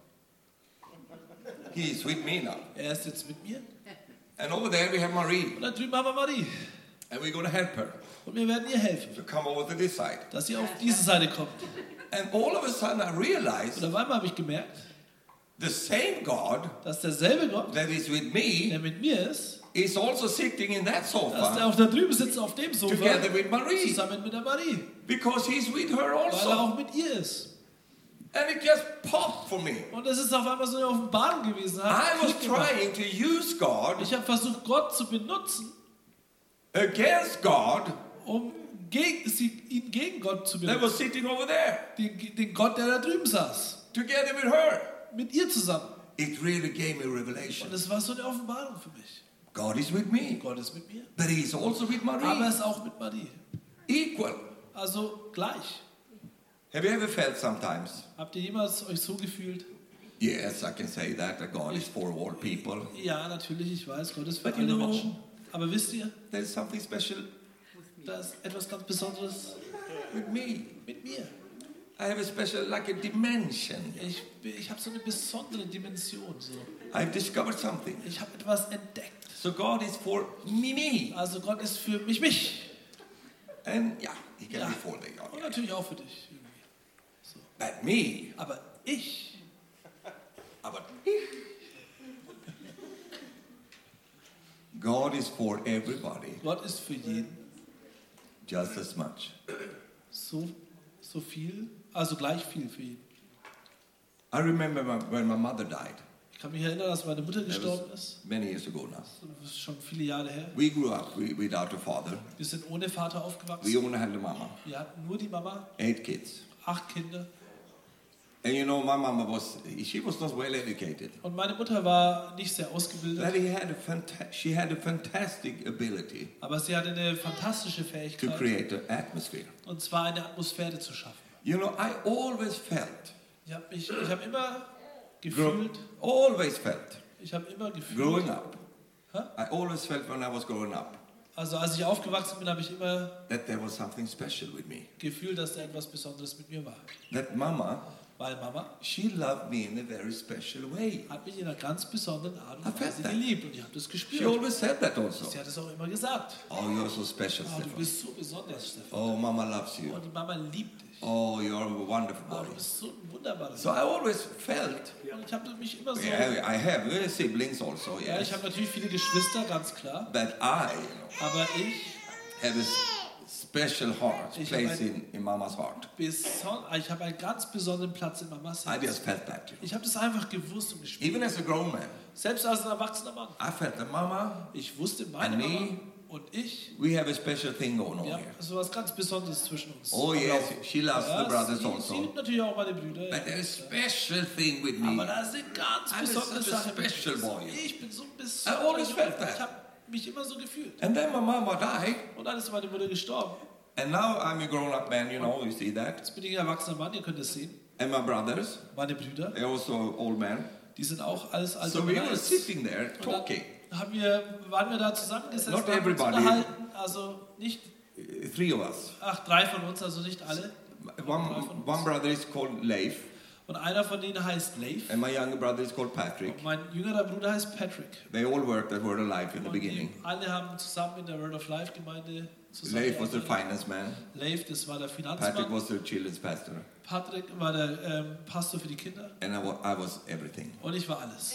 He is with me now. Er ist jetzt mit mir. And over there we have Marie. Und da drüben haben wir Marie. And we're going to help her Und wir werden ihr helfen, to come over to this side. dass sie auf diese Seite kommt. And all of a sudden I Und realized auf einmal habe ich gemerkt, the same God dass derselbe Gott, that is with me der mit mir ist, also sitting in that dass der sofa auch da drüben sitzt auf dem Sofa, together with Marie. zusammen mit der Marie. Because he's with her Weil er also. auch mit ihr ist. And it just popped for me. Und es ist auf einmal so eine Offenbarung gewesen. I was Klick gemacht. trying to use God Ich habe versucht, Gott zu benutzen, against God um ihn gegen Gott zu that benutzen. was sitting over there Den Gott, der da drüben saß. together with her. Mit ihr zusammen. It really gave me revelation. Und es war so eine Offenbarung für mich. God is with me, Gott ist mit mir. but he's also with Aber er Marie. ist auch mit Marie. Equal. Also gleich. Have you ever felt sometimes? Habt ihr jemals euch so gefühlt? Yes, I can say that God is for all people. Ja, natürlich, ich weiß, Gott ist für But you alle know- Menschen. Aber wisst ihr, There's something special da ist etwas ganz Besonderes with me. mit mir. I have a special, like a dimension. Ich habe so eine besondere Dimension. So. I've discovered something. Ich habe etwas entdeckt. So God is for me. Also Gott ist für mich. And yeah, he can Ja. be for the God. Und natürlich auch für dich. irgendwie. But me, Aber ich, but God is for everybody Gott ist für jeden just as much. so viel, also gleich viel für jeden. I remember when my mother died. Ich kann mich erinnern, dass meine Mutter That gestorben was ist. many years ago now. Das ist schon viele Jahre her. We grew up without a father. Wir sind ohne Vater We aufgewachsen. only had a mama, Wir hatten nur die Mama, 8 kids. 8 Kinder. And you know, my mama she was not well educated. Und meine Mutter war nicht sehr ausgebildet, She had a fantastic ability aber sie hatte eine fantastische to Fähigkeit, create an atmosphere. und zwar eine Atmosphäre zu schaffen. You know, I always felt, Ich habe immer growing gefühlt, up. Huh? I always felt when I was growing up also als ich aufgewachsen bin, habe ich immer that there was something special with me. gefühlt, dass da etwas Besonderes mit mir war. That mama, Weil Mama she loved me in a very special way. hat mich in einer ganz besonderen Art I und felt Weise that. geliebt und ich habe das She gespürt. always said that also. Sie hat es auch immer gesagt. Oh, you're so special, Oh, du Stefan. bist so besonders, Stefan. Oh, mama loves you. Und die Mama liebt dich. Oh, you're a wonderful Oh, boy. du bist so ein wunderbarer. So I always felt, Und ich habe mich immer so... yeah, I have siblings also, Ja, ich yes. habe natürlich viele Geschwister, ganz klar. But I, you know, Aber ich have a special heart, Ich place habe in mama's heart. habe einen ganz besonderen Platz in Mamas I Herz. just felt that. Ich habe das einfach gewusst und gespürt. Even as a grown man, Selbst als ein erwachsener Mann. I felt that mama, Ich wusste, meine And me? Mama und ich, we have a special thing going on ja, here. so was ganz Besonderes zwischen uns. Oh yes, she loves the brothers sie also. liebt natürlich auch meine Brüder. But Ja. there's a special thing with me. Aber da sind ganz I'm besondere such a Sachen. special boy. Ich bin so ein I always bisschen. felt that. Ich habe mich immer so gefühlt. And then my mama died, Und dann ist meine Mutter gestorben. and now I'm a grown-up man, you know, you see that. Jetzt bin ich ein erwachsener Mann, ihr könnt es sehen. And my brothers, Meine Brüder, they're also old men. die sind auch alles alte So we Männer. were sitting there Und dann talking. waren wir da zusammengesetzt Not und haben uns everybody. unterhalten. Also nicht three of us. Ach, 3 von uns, also nicht alle. One brother is called Leif, Und einer von denen heißt Leif. and my younger brother is called Patrick. Und mein jüngerer Bruder heißt Patrick. They all worked at Word of Life in the Und die beginning. alle haben zusammen in der Word of Life Gemeinde Leif was the zusammengearbeitet. finance man. Leif, das war der Patrick Finanzmann. was the children's pastor. Patrick war der Pastor für die Kinder. And I was everything. Und ich war alles.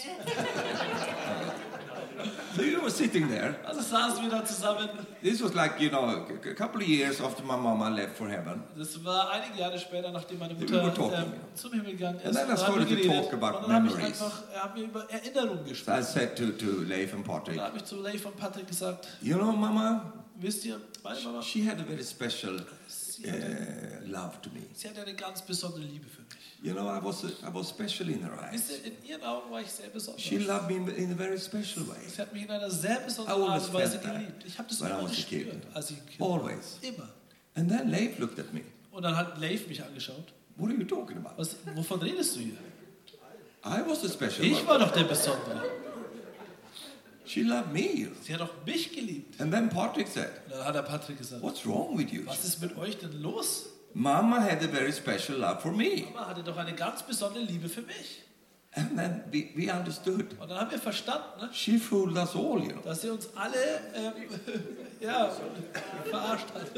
So you were sitting there. Also saßen wir da zusammen. This was like, you know, a couple of years after my mama left for heaven. Das war einige Jahre später, nachdem meine We Mutter were talking. zum Himmel gegangen ist. And then I Und dann haben wir started to geredet. talk about Und dann habe ich memories. haben wir über Erinnerungen So I gesprochen. said to Leif and Patrick, Da habe ich zu Leif und Patrick gesagt, you know, Mama, wisst ihr, meine Mama, she had a very special sie hatte, love to me. sie hatte eine ganz besondere Liebe für mich. You know, I was special in her Wisst eyes. ihr, in ihren Augen war ich sehr besonders. She loved me in a very special way. Sie hat mich in einer sehr besonderen I Art always und Weise felt that geliebt. Ich habe das when I immer was a kid. gespürt, als ich ein Kind war. Always. Immer. And then Leif looked at me. Und dann hat Leif mich angeschaut. What are you talking about? Wovon redest du hier? I was the special Ich one. war doch der Besondere. She loved me. Sie hat auch mich geliebt. And then Patrick said, Und dann hat der Patrick gesagt, what's wrong with you? was ist mit euch denn los? Mama had a very special love for me. Mama hatte doch eine ganz besondere Liebe für mich. And then we understood. Und dann haben wir verstanden, ne, She fooled us all, you know. dass sie uns alle ja, verarscht hat.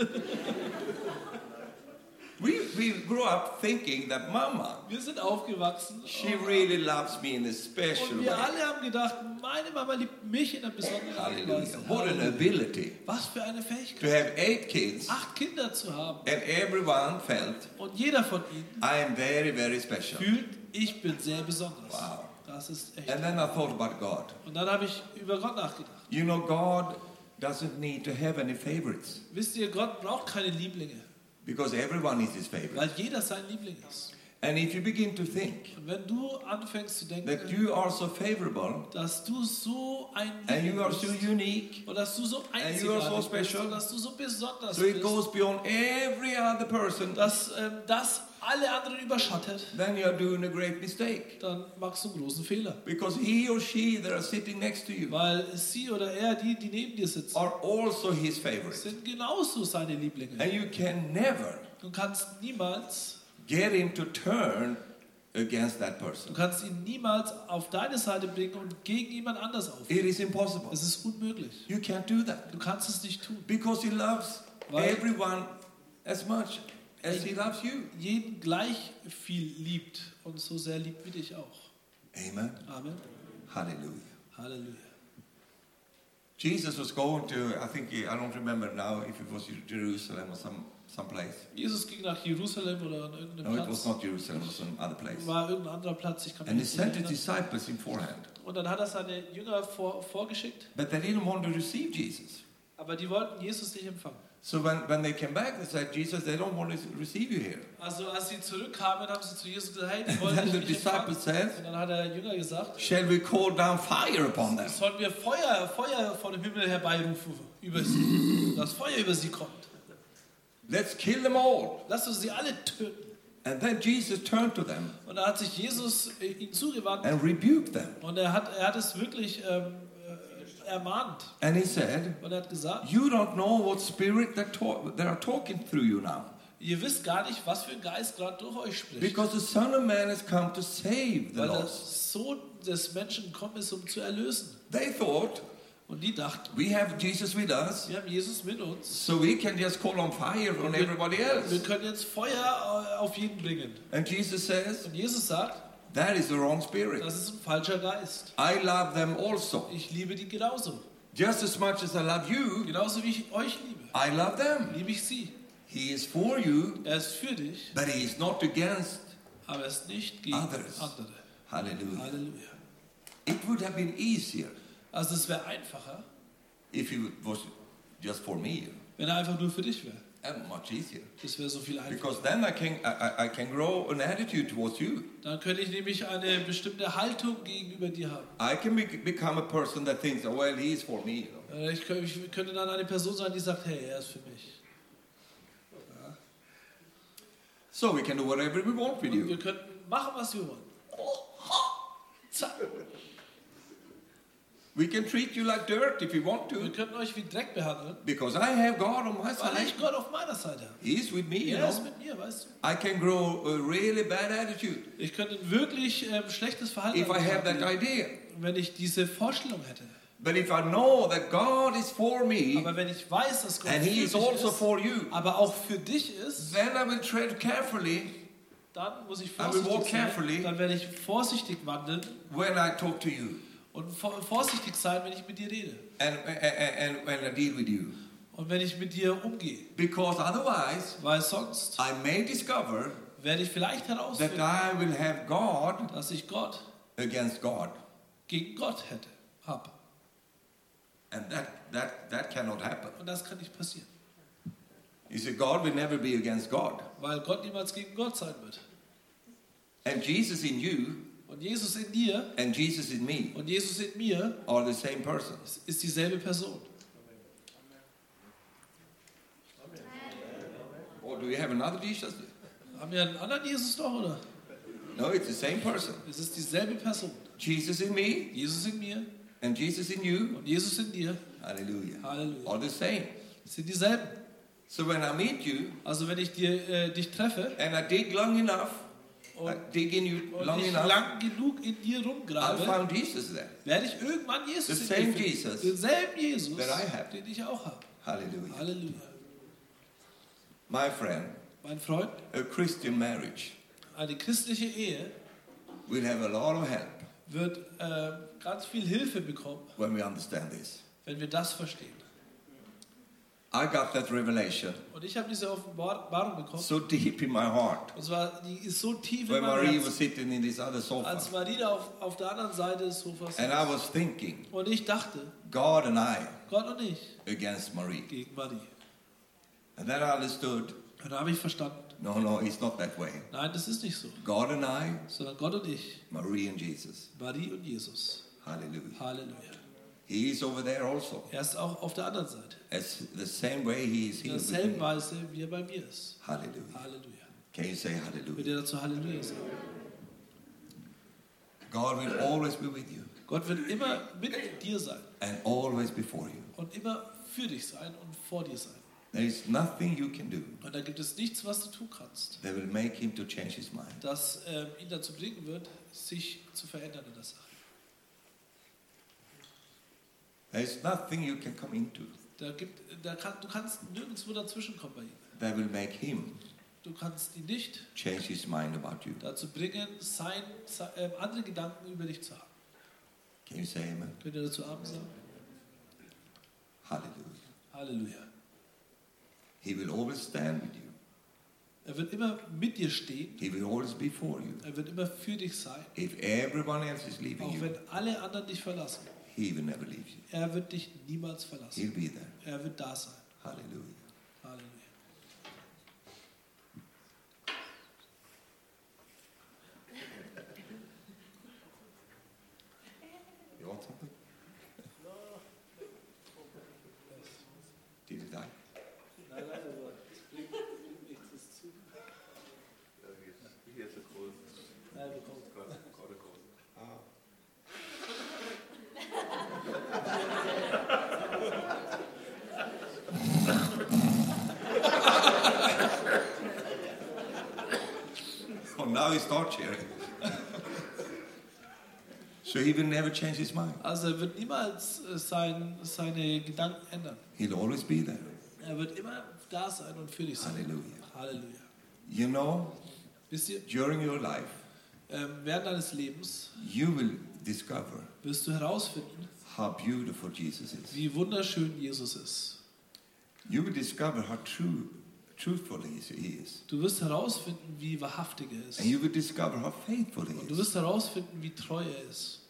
We grew up thinking that Mama, Wir sind aufgewachsen she really loves me in a special und way. wir alle haben gedacht, meine Mama liebt mich in einer besonderen Art und Hallelujah. Weise. What an ability Was für eine to Fähigkeit, have 8 kids, 8 Kinder zu haben. and everyone felt, Und jeder von ihnen I am very, very special. fühlt, ich bin sehr besonders. Wow. Das ist echt. And then I thought about God. Und dann habe ich über Gott nachgedacht. You know, God doesn't need to have any favorites Wisst ihr, Gott braucht keine Lieblinge, because everyone is his favorite. weil jeder sein Liebling ist. And if you begin to think Und wenn du anfängst zu that denken, you are so favorable dass du so ein and you Liebling are so bist unique, und dass du so you are so einzigartig bist special, und dass du so besonders so it bist, goes beyond every other person, dass das alle anderen überschattet, then you are doing a great mistake. dann machst du einen großen Fehler. Because he or she that are sitting next to you Weil sie oder er, die neben dir sitzen, are also his favorite. sind genauso seine Lieblinge. And you can never Du kannst niemals, get him to turn against that du person. kannst ihn niemals auf deine Seite bringen und gegen jemand anders auf. It is impossible. Es ist unmöglich. You can't do that. Du kannst es nicht tun. Because he loves Weil- everyone as much as he loves you. Jeden gleich viel liebt und so sehr liebt wie dich auch. Amen. Amen. Hallelujah. Halleluja. Jesus was going to, I don't remember now if it was Jerusalem or some place. Jesus ging nach Jerusalem oder an irgendeinem No, it was Platz. not Jerusalem, it was some other place. War irgendein anderer Platz, ich kann mich And he nicht sent his erinnern. disciples in forehand. Und dann hat er seine Jünger vorgeschickt, But they didn't want to receive Jesus. aber die wollten Jesus nicht empfangen. So when they came back, they said, Jesus, they don't want to receive you here. Also als sie zurückkamen, haben sie zu Jesus gesagt, hey, die wollen Then dich the nicht empfangen. disciples said, Und dann hat der Jünger gesagt, shall we call down fire upon them? sollen wir Feuer von dem Himmel herbeirufen über sie, dass Feuer über sie kommt. Let's kill them all. Lass uns sie alle töten. And then Jesus turned to them Und da hat sich Jesus ihnen zugewandt and rebuked them. und er hat es wirklich ermahnt. And he said, Und er hat gesagt, you don't know what spirit that are talking through you now. ihr wisst gar nicht, was für ein Geist gerade durch euch spricht. Because the Son of Man has come to save the Weil der lost. Sohn des Menschen gekommen ist, um zu erlösen. They thought, Und die dachten, we have Jesus with us, wir haben Jesus mit uns. so we can just call on fire on everybody Wir else. können jetzt Feuer auf jeden bringen. And Jesus says, Und Jesus sagt, that is the wrong spirit. das ist ein falscher Geist. I love them also. Ich liebe die genauso. Just as much as I love you, Genauso wie ich euch liebe, I love them. liebe ich sie. He is for you, Er ist für dich, but he is not against aber er ist nicht gegen others. andere. Hallelujah. Halleluja. It would have been easier Also es wäre einfacher, if it was just for me. wenn er einfach nur für dich wäre. And much easier. Das wäre so viel einfacher. Because then I can grow an attitude towards you. Dann könnte ich nämlich eine bestimmte Haltung gegenüber dir haben. I can become a person that thinks, oh, well, he is for me. You know. Ich könnte dann eine Person sein, die sagt, hey, er ist für mich. So we can do whatever we want with Und you. wir könnten machen, was wir wollen. Zack. We can treat you like dirt if we want Wir to. können euch wie Dreck behandeln, Because I have God on my weil side. ich Gott auf meiner Seite habe. He is with me, you Er ist know. mit mir, weißt du. I can grow a really bad attitude Ich könnte ein wirklich schlechtes Verhalten if I have that haben, idea. wenn ich diese Vorstellung hätte. But if I know that God is for me Aber wenn ich weiß, dass Gott and für He dich is also ist, for you, aber auch für dich ist, then I will tread carefully dann muss ich I will walk vorsichtig carefully. sein. Dann werde ich vorsichtig wandeln when I talk to you und vorsichtig sein, wenn ich mit dir rede and when I deal with you. und wenn ich mit dir umgehe. Because otherwise, Weil sonst I may discover werde ich vielleicht that herausfinden, I will have God dass ich Gott against God. gegen Gott habe. And that cannot happen. Und das kann nicht passieren. You see, God will never be against God. Weil Gott niemals gegen Gott sein wird. And Jesus in you Und Jesus in dir and Jesus in me und Jesus in mir are the same person. ist dieselbe Person. Or do you have another Jesus? Haben wir einen anderen Jesus noch, oder? No, it's the same person. Es ist dieselbe Person. Jesus in me Jesus in mir and Jesus in you, und Jesus in dir hallelujah, Halleluja. are the same. sind dieselben. So when I meet you Also wenn ich dich treffe and I dig long enough, I und, dig in you long ich enough, lang genug in dir I'll rumgrabe, find Jesus there. werde ich irgendwann Jesus The in dir same finden. Jesus Denselben Jesus, that I have. den ich auch habe. Hallelujah. Halleluja. My friend, Mein Freund, a Christian marriage eine christliche Ehe will have a lot of help wird ganz viel Hilfe bekommen, when we understand this. wenn wir das verstehen. I got that revelation Und ich habe diese Offenbarung bekommen. so deep in my heart Und zwar, die ist so tief when in meinem Marie was Herzen. sitting in this other sofa. Als Marie da auf der anderen Seite des Sofas And I saß. was thinking, Und ich dachte, God and I Gott und ich against Marie. gegen Marie. And then I understood, Und da habe ich verstanden, no, it's not that way. nein, das ist nicht so. God and I, Sondern Gott und ich, Marie and Jesus. Marie und Jesus. Hallelujah. Halleluja. He is over there also. Er ist auch auf der anderen Seite. As the same way he is In here with derselben me. Weise, wie er bei mir ist. Hallelujah. Halleluja. Can you say Wird hallelujah? ihr dazu Halleluja sagen? God will always be with you Gott wird immer mit dir sein and always before you. und immer für dich sein und vor dir sein. There is nothing you can do Und da gibt es nichts, was du tun kannst, that will make him to change his mind. das ihn dazu bringen wird, sich zu verändern in der Sache. There is nothing you can come into Du kannst nirgendwo dazwischenkommen bei ihm. that will make him Du kannst ihn nicht change his mind about you. dazu bringen, andere Gedanken über dich zu haben. Can you say amen? Könnt ihr dazu Amen sagen? Hallelujah. Halleluja. He will always stand with you. Er wird immer mit dir stehen. He will always be for you. Er wird immer für dich sein. If everyone else is leaving Auch you, wenn alle anderen dich verlassen. he will never leave you. Er wird dich niemals verlassen. He'll be there. Er wird da sein. Hallelujah. Halleluja. You want something? Did he die? Oh, now he starts cheering. So he will never change his mind. Also er wird niemals seine Gedanken ändern. He'll always be there. Er wird immer da sein und für dich sein. Hallelujah. Halleluja. You know, Wisst ihr, during your life, während deines Lebens you will discover wirst du herausfinden, how beautiful Jesus is. wie wunderschön Jesus ist. You will discover how truthful he is. Du wirst herausfinden, wie wahrhaftig er ist. And you will discover how faithful he Und du is. wirst herausfinden, wie treu er ist.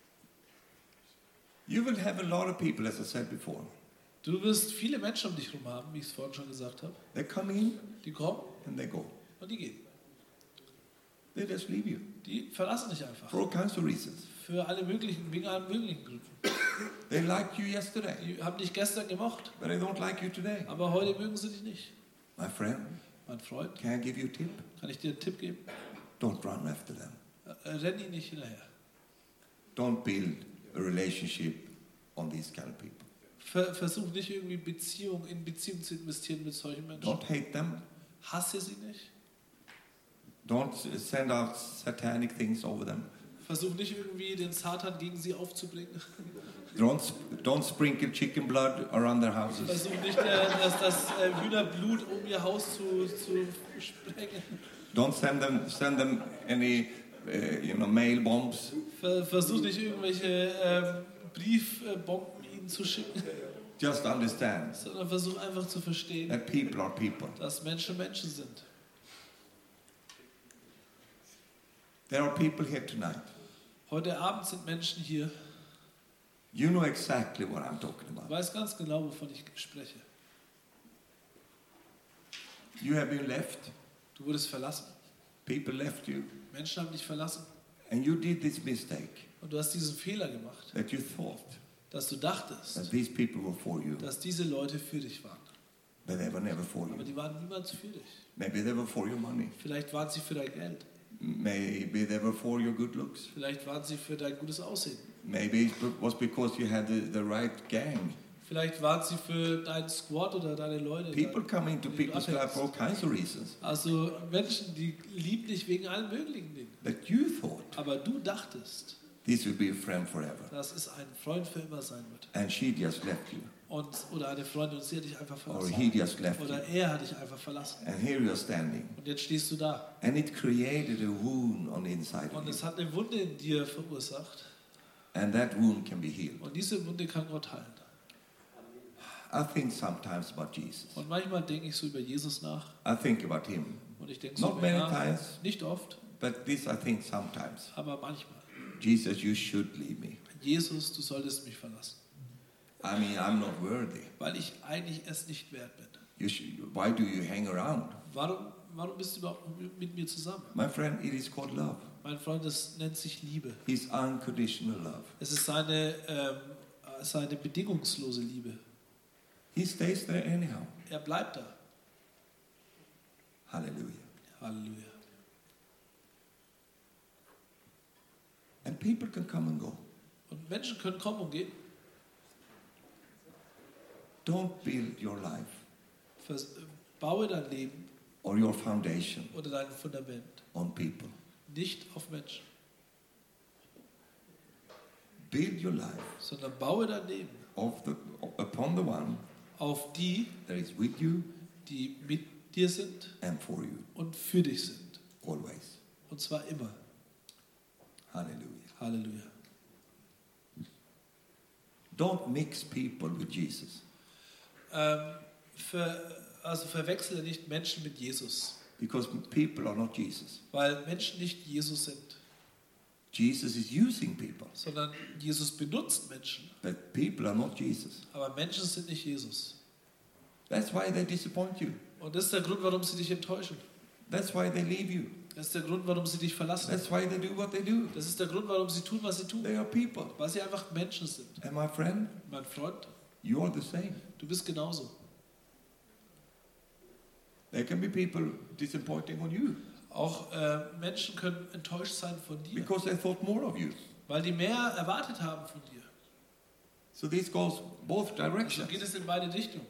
You will have a lot of people, as I said before. Du wirst viele Menschen um dich herum haben, wie ich es vorhin schon gesagt habe. They come in Die kommen and they go. und die gehen. They just leave you Die verlassen dich einfach. for all kinds of reasons. Für alle möglichen, wegen allen möglichen Gründen. They liked you yesterday, Die haben dich gestern gemocht, but they don't like you today. aber heute mögen sie dich nicht. My friend, Mein Freund, can I give you a tip? kann ich dir einen Tipp geben? Don't run after them. Renn ihn nicht hinterher. Don't build a relationship on these kind of people. Versuch nicht irgendwie in Beziehung zu investieren mit solchen Menschen. Don't hate them. Hasse sie nicht. Don't send out satanic things over them. Versuch nicht irgendwie den Satan gegen sie aufzubringen. Don't sprinkle chicken blood around their houses. Versuch nicht, das Hühnerblut um ihr Haus zu sprengen. Don't send them any mail bombs. Versuch nicht irgendwelche Briefbomben ihnen zu schicken. Just understand Sondern versuch einfach zu verstehen, that people are people. dass Menschen Menschen sind. There are people here tonight. Heute Abend sind Menschen hier. You know exactly what I'm talking Ich about. weiß ganz genau, wovon ich spreche. You have been left. Du wurdest verlassen. People left you. Menschen haben dich verlassen. And you did this mistake Und du hast diesen Fehler gemacht, that you thought dass du dachtest, that these people were for you, dass diese Leute für dich waren. but they were never for Aber you. die waren niemals für dich. Maybe they were for your money. Vielleicht waren sie für dein Geld. Maybe they were for your good looks. Vielleicht waren sie für dein gutes Aussehen. Maybe it was because you had the right gang. Vielleicht waren sie für deinen Squad oder deine Leute. People come into people's life for all kinds of reasons Also Menschen, die lieben dich wegen allen möglichen Dingen. that you thought Aber du dachtest, this would be a friend forever. dass es ein Freund für immer sein wird. And she just left you. Oder eine Freundin und sie hat dich einfach Or verlassen. he just left you. Oder er hat dich einfach verlassen. And here you are standing. Und jetzt stehst du da. And it created a wound on the inside of Und you. es hat eine Wunde in dir verursacht. And that wound can be healed. Und diese Wunde kann Gott heilen. I think sometimes about Jesus. Und manchmal denke ich so über Jesus nach. I think about him. Und ich denke so Not über ihn many nach. times, Nicht oft, but this I think sometimes. aber manchmal. Jesus, you should leave me. Jesus, du solltest mich verlassen. I mean, I'm not worthy. Weil ich eigentlich es nicht wert bin. Why do you hang around? Warum bist du überhaupt mit mir zusammen? My friend, it is called love. Mein Freund, das nennt sich Liebe. It's unconditional love. Es ist seine bedingungslose Liebe. He stays there anyhow. Er bleibt da. Hallelujah. Halleluja. And people can come and go. Und Menschen können kommen und gehen. Don't build your life Baue dein Leben or your foundation oder dein Fundament on people. nicht auf Menschen, Build your life sondern baue dein Leben upon the one auf die, that is with you die mit dir sind and for you, und für dich sind. always. Und zwar immer. Hallelujah. Halleluja. Don't mix people with Jesus. Verwechsle nicht Menschen mit Jesus, Because people are not Jesus. weil Menschen nicht Jesus sind, Jesus is using people, sondern Jesus benutzt Menschen, but people are not Jesus. aber Menschen sind nicht Jesus. That's why they disappoint you. Und das ist der Grund, warum sie dich enttäuschen. That's why they leave you. Das ist der Grund, warum sie dich verlassen. That's why they do what they do. Das ist der Grund, warum sie tun, was sie tun. They are people. Weil sie einfach Menschen sind. And my friend, Mein Freund, you are the same. du bist genauso. There can be people disappointing on you Auch Menschen können enttäuscht sein von dir, because they thought more of you. weil die mehr erwartet haben von dir. So this goes both So directions. geht es in beide Richtungen.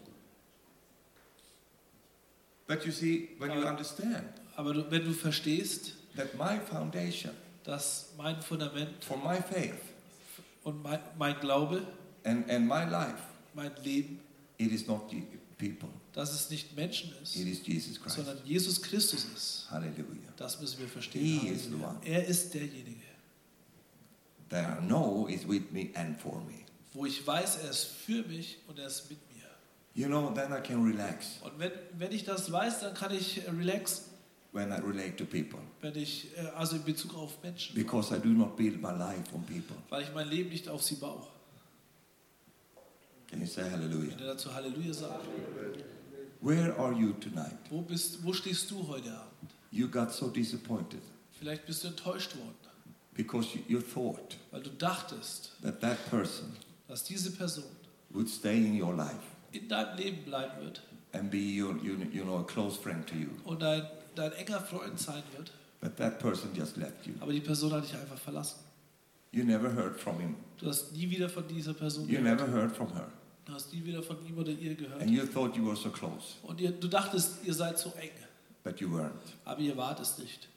But you see, when you understand Aber wenn du verstehst, that my foundation dass mein Fundament for my faith und mein Glaube, and my life, mein Leben, it is not the people, dass es nicht Menschen ist, it is Jesus Christ. sondern Jesus Christus ist. Hallelujah. Das müssen wir verstehen. He is the Halleluja. one. Er ist derjenige, There I know is with me and for me. wo ich weiß, er ist für mich und er ist mit mir. You know, then I can relax Und wenn ich das weiß, dann kann ich relaxen, when I relate to people. wenn ich also in Bezug auf Menschen, Because I do not build my life on people. weil ich mein Leben nicht auf sie baue. Can you say Wenn hallelujah? er dazu Halleluja sagt, Where are you tonight? wo stehst du heute Abend? You got so disappointed Vielleicht bist du enttäuscht worden, because you thought weil du dachtest, that that person dass diese Person would stay in your life in deinem Leben bleiben wird and be a close friend to you. und dein enger Freund sein wird, But that person just left you. aber die Person hat dich einfach verlassen. You never heard from him. Du hast nie wieder von dieser Person You gehört. never heard from her. Du hast nie wieder von ihm oder ihr gehört. And you thought you were so close, Und du dachtest, ihr seid so eng. but you weren't. Aber ihr wart es nicht.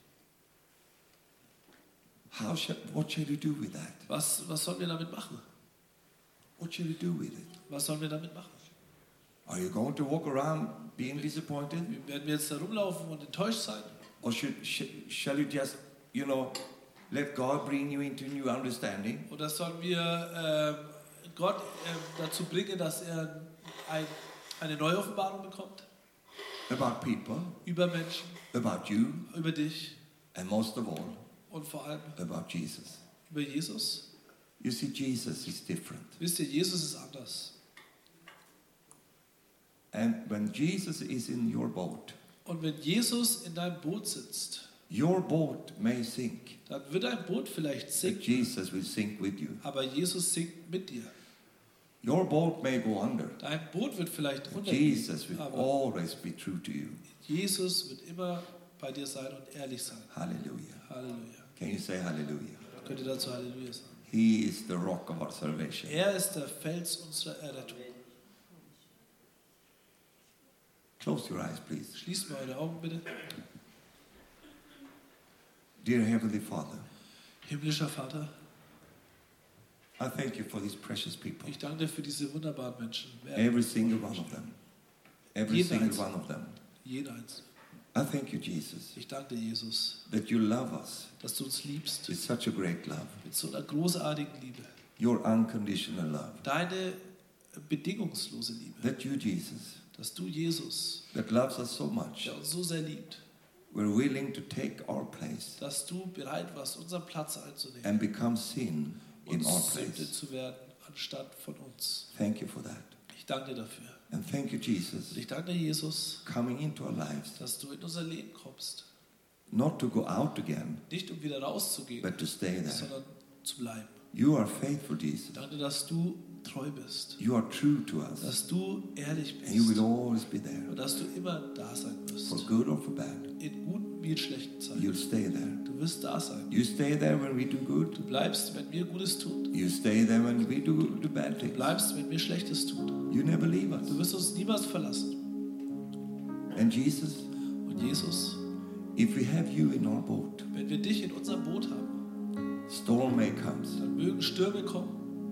What shall you do with that? Was sollen wir damit machen? What shall you do with it? Was sollen wir damit machen? Are you going to walk around being disappointed? Werden wir jetzt da rumlaufen und enttäuscht sein? Or shall you just, let God bring you into new understanding? Oder sollen wir Gott dazu bringen, dass er eine neue Offenbarung bekommt? About people, Über Menschen, about you, über dich and most of all, und vor allem about Jesus. über Jesus? You see, Jesus is different. Wisst ihr, Jesus ist anders. And when Jesus is in your boat, Und wenn Jesus in deinem Boot sitzt, your boat may sink, dann wird dein Boot vielleicht but sinken, Jesus will sink with you. aber Jesus sinkt mit dir. Your boat may go under, Dein Boot wird vielleicht but untergehen, Jesus will aber always be true to you. Jesus wird immer bei dir sein und ehrlich sein. Hallelujah. Halleluja. Can you say hallelujah? Könnt ihr dazu Halleluja sagen? He is the rock of our salvation. Er ist der Fels unserer Errettung. Close your eyes, please. Schließt mal eure Augen bitte. Dear Heavenly Father, Himmlischer Vater, I thank you for these precious people. ich danke dir für diese wunderbaren Menschen. Every single one of them. Every Jeden single einzelnen. one of them. Jeden einzelnen. I thank you, Jesus, Ich danke dir, Jesus, that you love us dass du uns liebst with such a great love. mit so einer großartigen Liebe. Your unconditional love. Deine bedingungslose Liebe. That you, Jesus, Dass du, Jesus, that loves us so much, der uns so sehr liebt, were willing to take our place dass du bereit warst, unseren Platz einzunehmen and become sin in und our Sünde place. zu werden, anstatt von uns. Thank you for that. Ich danke dir dafür. And thank you, Jesus, Und ich danke dir, Jesus, coming into our lives, dass du in unser Leben kommst. not to go out again, Nicht um wieder rauszugehen, but to stay there. sondern zu bleiben. You are faithful, Jesus. Ich danke dir, dass du treu bist, You are true to us. dass du ehrlich And you will bist always be there. und dass du immer da sein For wirst. good or for bad. In guten wie in schlechten Zeiten. You'll stay there. Du wirst da sein. You stay there when we do good. Du bleibst, wenn wir Gutes tun. You stay there when we do bad Du things. bleibst, wenn wir Schlechtes tun. You never leave us. Du wirst uns niemals verlassen. And Jesus, Und Jesus, if we have you in our boat, wenn wir dich in unserem Boot haben, storm may come, dann mögen Stürme kommen.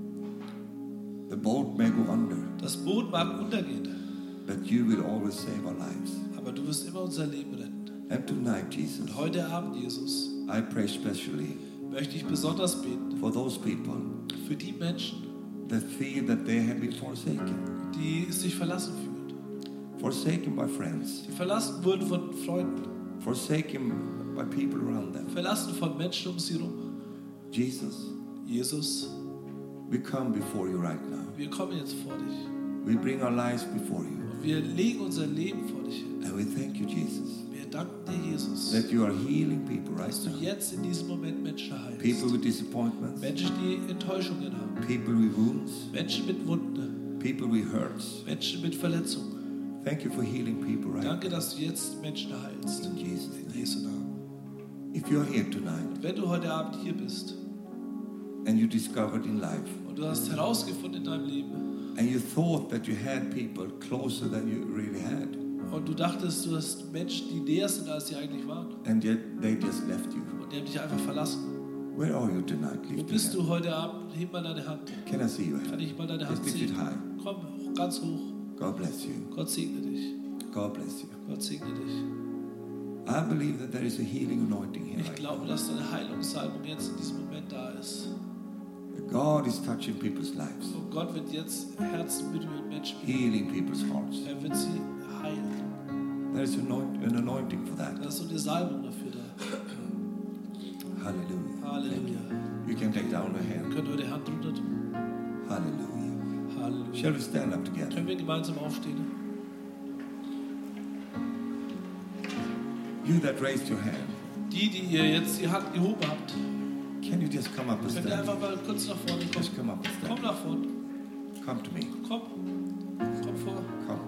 the boat may go under, Das Boot mag untergehen, but you will always save our lives. aber du wirst immer unser Leben retten. And tonight, Jesus, Und heute Abend, Jesus, I pray especially möchte ich besonders beten for those people für die Menschen, that feel that they have been forsaken. die sich verlassen fühlen. Forsaken by friends, Die verlassen wurden von Freunden, forsaken by people around them. verlassen von Menschen um sie herum. Jesus, Jesus, we come before you right now. wir kommen jetzt vor dich. We bring our lives before you. Und wir legen unser Leben vor dich hin. And we thank you, Jesus, Wir danken dir, Jesus, that you are healing people right dass du now. jetzt in diesem Moment Menschen heilst. People with disappointments, Menschen, die Enttäuschungen haben. people with wounds, Menschen mit Wunden. people with hurts. Menschen mit Verletzungen. Thank you for healing people right Danke, dass du jetzt Menschen heilst. now. In Jesus' In name. Jesu Namen. If you're here tonight Und wenn du heute Abend hier bist and you discovered in life und du hast herausgefunden in deinem Leben and you thought that you had people closer than you really had, und du dachtest, du hast Menschen, die näher sind, als sie eigentlich waren and yet they just left you, und die haben dich einfach verlassen. where are you tonight? Wo Lift bist your du heute Abend? Heb mal deine Hand. hand. Can I see your Kann hand? ich mal deine Hand Just lift it sehen? high. Komm, ganz hoch. God bless you. Gott segne dich. God bless you. Gott segne dich. I believe that there is a healing anointing here Ich right glaube, now. dass deine Heilungssalbung jetzt in diesem Moment da ist. God is touching people's lives, Und Gott wird jetzt Herzen berühren, Menschen berühren. healing people's hearts. Er wird sie heilen. There is an anointing for that. Da ist so eine Salbung dafür da. Hallelujah. Halleluja. You can take down your hand. Könnt ihr eure Hand runter tun? Hallelujah. Halleluja. Shall we stand up together? Können wir gemeinsam aufstehen? You that raised your hand, Die ihr jetzt die Hand gehoben habt, can you just come up and könnt ihr stand? einfach mal kurz nach vorne Just kommen. come up and Komm stand. nach vorne. Come to me. Komm. Komm vor. Come.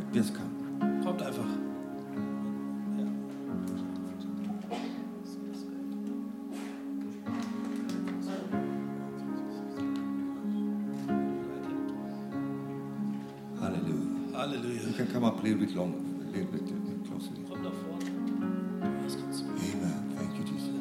Just come. Kommt einfach. Hallelujah. Halleluja. You can come up a little bit longer, a little bit closer. Komm da vorne. Amen. Thank you, Jesus.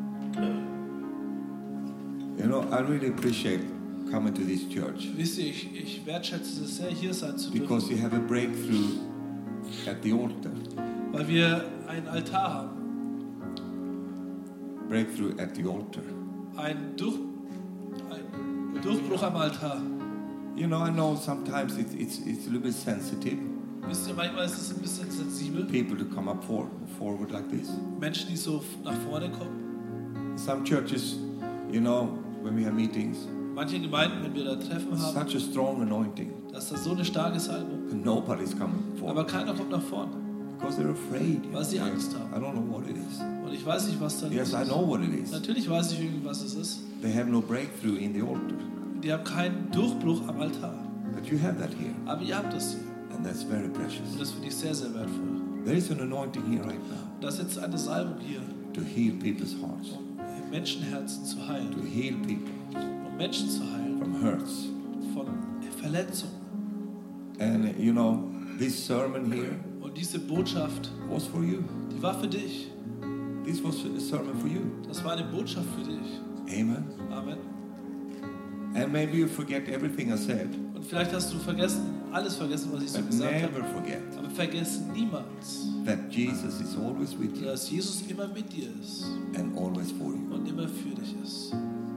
You know, I really appreciate coming to this church Wisst ihr, ich wertschätze es sehr, hier sein zu because dürfen, you have a breakthrough at the altar. weil wir einen Altar haben. Breakthrough at the altar. Ein Durchbruch am Altar. You know, I know sometimes it's a little bit sensitive. Wisst ihr, manchmal ist es ein bisschen sensibel. People to come up forward like this. Menschen, die so nach vorne kommen. Some churches, you know, when we have meetings, Manche Gemeinden, wenn wir da Treffen haben, such a strong anointing. da ist da so eine starke Salbung. And nobody's coming Aber forward keiner kommt nach vorne, because they're afraid. weil sie Angst haben. I don't know what it is. Und ich weiß nicht, was da Yes, los I ist. know what it is. Natürlich weiß ich irgendwie, was es ist. They have no breakthrough in the altar. Die haben keinen Durchbruch am Altar. But you have that here. Aber ihr habt das hier. And that's very Und precious. das finde ich sehr, sehr wertvoll. There is an anointing here right now Da ist jetzt eine Salbung hier, to heal people's hearts, um Menschenherzen zu to heilen. heal people Um Menschen zu heilen from hurts. von Verletzungen. And you know, this sermon here Und diese Botschaft, was for you. die war für dich. This was a sermon for you. Das war eine Botschaft für dich. Amen. Amen. And maybe you forget everything I said, Und vielleicht hast du alles vergessen, was ich so but gesagt never habe. forget Aber vergesse niemals, that Jesus is always with you dass Jesus immer mit dir ist and always for you. und immer für dich ist.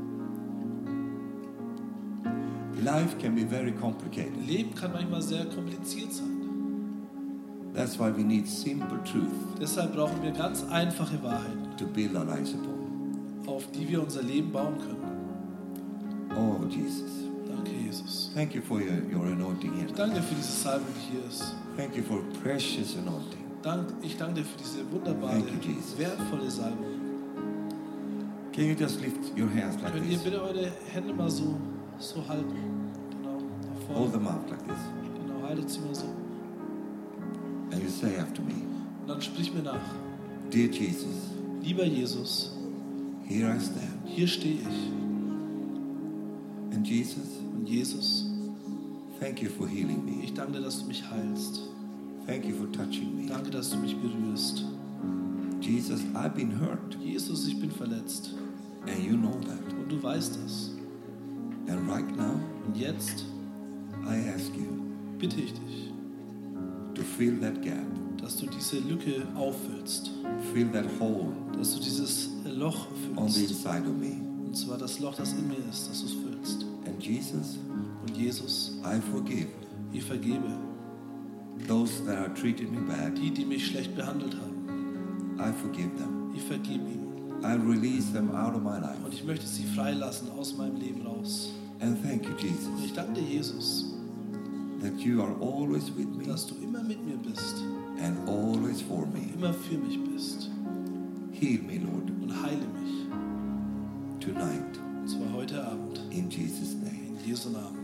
Life can be very complicated. Leben kann manchmal sehr kompliziert sein. That's why we need simple truth Deshalb brauchen wir ganz einfache Wahrheiten, to build our lives upon. auf die wir unser Leben bauen können. Oh, Jesus. Danke, Jesus. Thank you for your anointing here. Ich danke dir für diese Salbung, die hier ist. Thank you for precious anointing. Ich danke dir für diese wunderbare, Thank you, Jesus. wertvolle Salbung. Can you just lift your hands like Könnt ihr this? bitte eure Hände mal so halten? Genau, nach Hold vorne. them up like this. Genau, haltet sie mal so. And you say after me, Und dann sprich mir nach. Dear Jesus, Lieber Jesus, here I stand. hier stehe ich. And Jesus, Und Jesus, thank you for healing me. ich danke dir, dass du mich heilst. Thank you for touching me. Danke, dass du mich berührst. Jesus, I've been hurt. Jesus, ich bin verletzt. And you know that. Und du weißt das. And right now, Und jetzt I ask you bitte ich dich, to fill that gap. dass du diese Lücke auffüllst. Fill that hole Dass du dieses Loch on the füllst. inside of me. Und zwar das Loch, das in mir ist, dass du es füllst. And Jesus, Und Jesus, I forgive ich vergebe those that are treated me bad. die mich schlecht behandelt haben. I forgive them. Ich vergebe ihnen. I release them out of my life. Und ich möchte sie freilassen aus meinem Leben raus. And thank you, Und Jesus, ich danke dir, Jesus, that you are always with me dass du immer mit mir bist. and always for me. Immer für mich bist. Heal me, Lord, Und heile mich. tonight Und zwar heute Abend. in Jesus' name. In Jesu Namen.